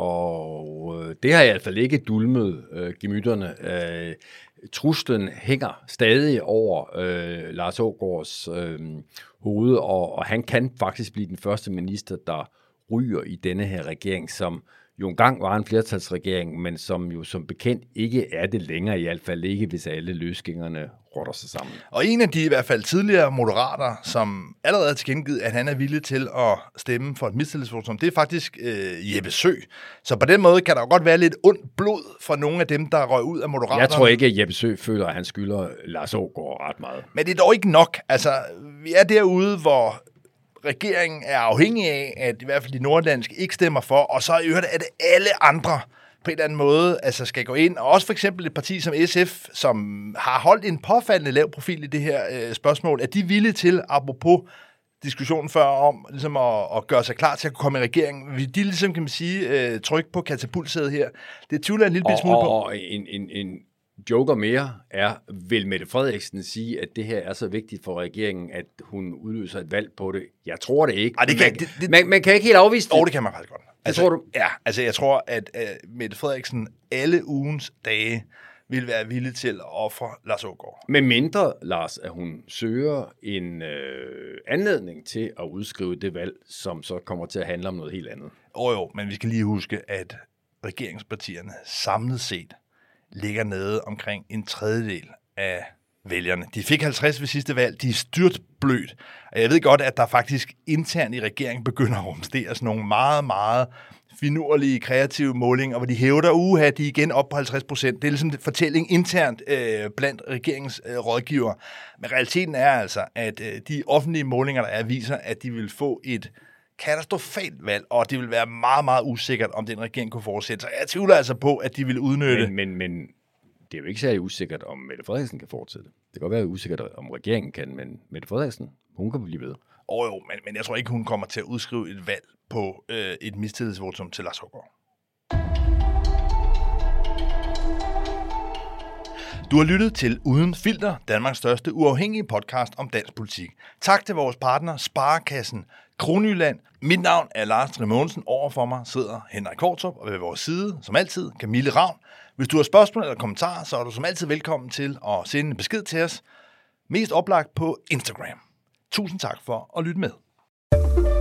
og øh, det har i hvert fald ikke dulmet øh, gemytterne. Øh, truslen hænger stadig over øh, Lars Aagaards øh, hoved, og, og han kan faktisk blive den første minister, der ryger i denne her regering, som jo engang var en flertalsregering, men som jo som bekendt ikke er det længere, i hvert fald ikke, hvis alle løsgængerne rotter sig sammen. Og en af de i hvert fald tidligere moderater, som allerede har tilkendegivet, at han er villig til at stemme for et mistillidsvotum, det er faktisk øh, Jeppe Søe. Så på den måde kan der jo godt være lidt ondt blod for nogle af dem, der røg ud af Moderaterne. Jeg tror ikke, at Jeppe Søe føler, at han skylder Lars Aagaard ret meget. Men det er dog ikke nok. Altså, vi er derude, hvor regeringen er afhængig af, at i hvert fald de nordlandske ikke stemmer for, og så i øvrigt er det alle andre på en eller anden måde altså skal gå ind. Og også for eksempel et parti som S F, som har holdt en påfaldende lav profil i det her øh, spørgsmål, at de er villige til, apropos diskussionen før om ligesom at, at gøre sig klar til at kunne komme i regeringen. Vil de ligesom, kan man sige, øh, trykke på katapultsædet her? Det tvivler en lille smule på. Og en, en, en joker mere er, vil Mette Frederiksen sige, at det her er så vigtigt for regeringen, at hun udløser et valg på det? Jeg tror det ikke. Ej, det kan, man, det, det, man, man kan ikke helt afvise det. Jo, det kan man faktisk godt. Altså, tror du? Ja, altså jeg tror, at uh, Mette Frederiksen alle ugens dage vil være villig til at ofre Lars Aagaard. Med mindre, Lars, at hun søger en øh, anledning til at udskrive det valg, som så kommer til at handle om noget helt andet. Jo jo, men vi skal lige huske, at regeringspartierne samlet set ligger nede omkring en tredjedel af vælgerne. De fik halvtreds ved sidste valg, de er styrt blødt. Og jeg ved godt, at der faktisk internt i regeringen begynder at rumstere sådan nogle meget, meget finurlige, kreative målinger, hvor de hævder, uha, de er igen op på halvtreds procent. Det er ligesom en fortælling internt øh, blandt regeringens øh, rådgiver. Men realiteten er altså, at øh, de offentlige målinger, der er, viser, at de vil få et katastrofalt valg, og det vil være meget, meget usikkert, om den regering kunne fortsætte. Så jeg tvivler altså på, at de vil udnytte. Men, men, men det er jo ikke særlig usikkert, om Mette Frederiksen kan fortsætte. Det kan godt være usikkert, om regeringen kan, men Mette Frederiksen, hun kan blive ved. Åh jo, men, men jeg tror ikke, hun kommer til at udskrive et valg på øh, et mistillidsvotum til Lars Aagaard. Du har lyttet til Uden Filter, Danmarks største uafhængige podcast om dansk politik. Tak til vores partner, Sparekassen Kronjylland. Mit navn er Lars Trier Mogensen. Overfor mig sidder Henrik Qvortrup, og ved vores side, som altid, Camille Ravn. Hvis du har spørgsmål eller kommentarer, så er du som altid velkommen til at sende en besked til os. Mest oplagt på Instagram. Tusind tak for at lytte med.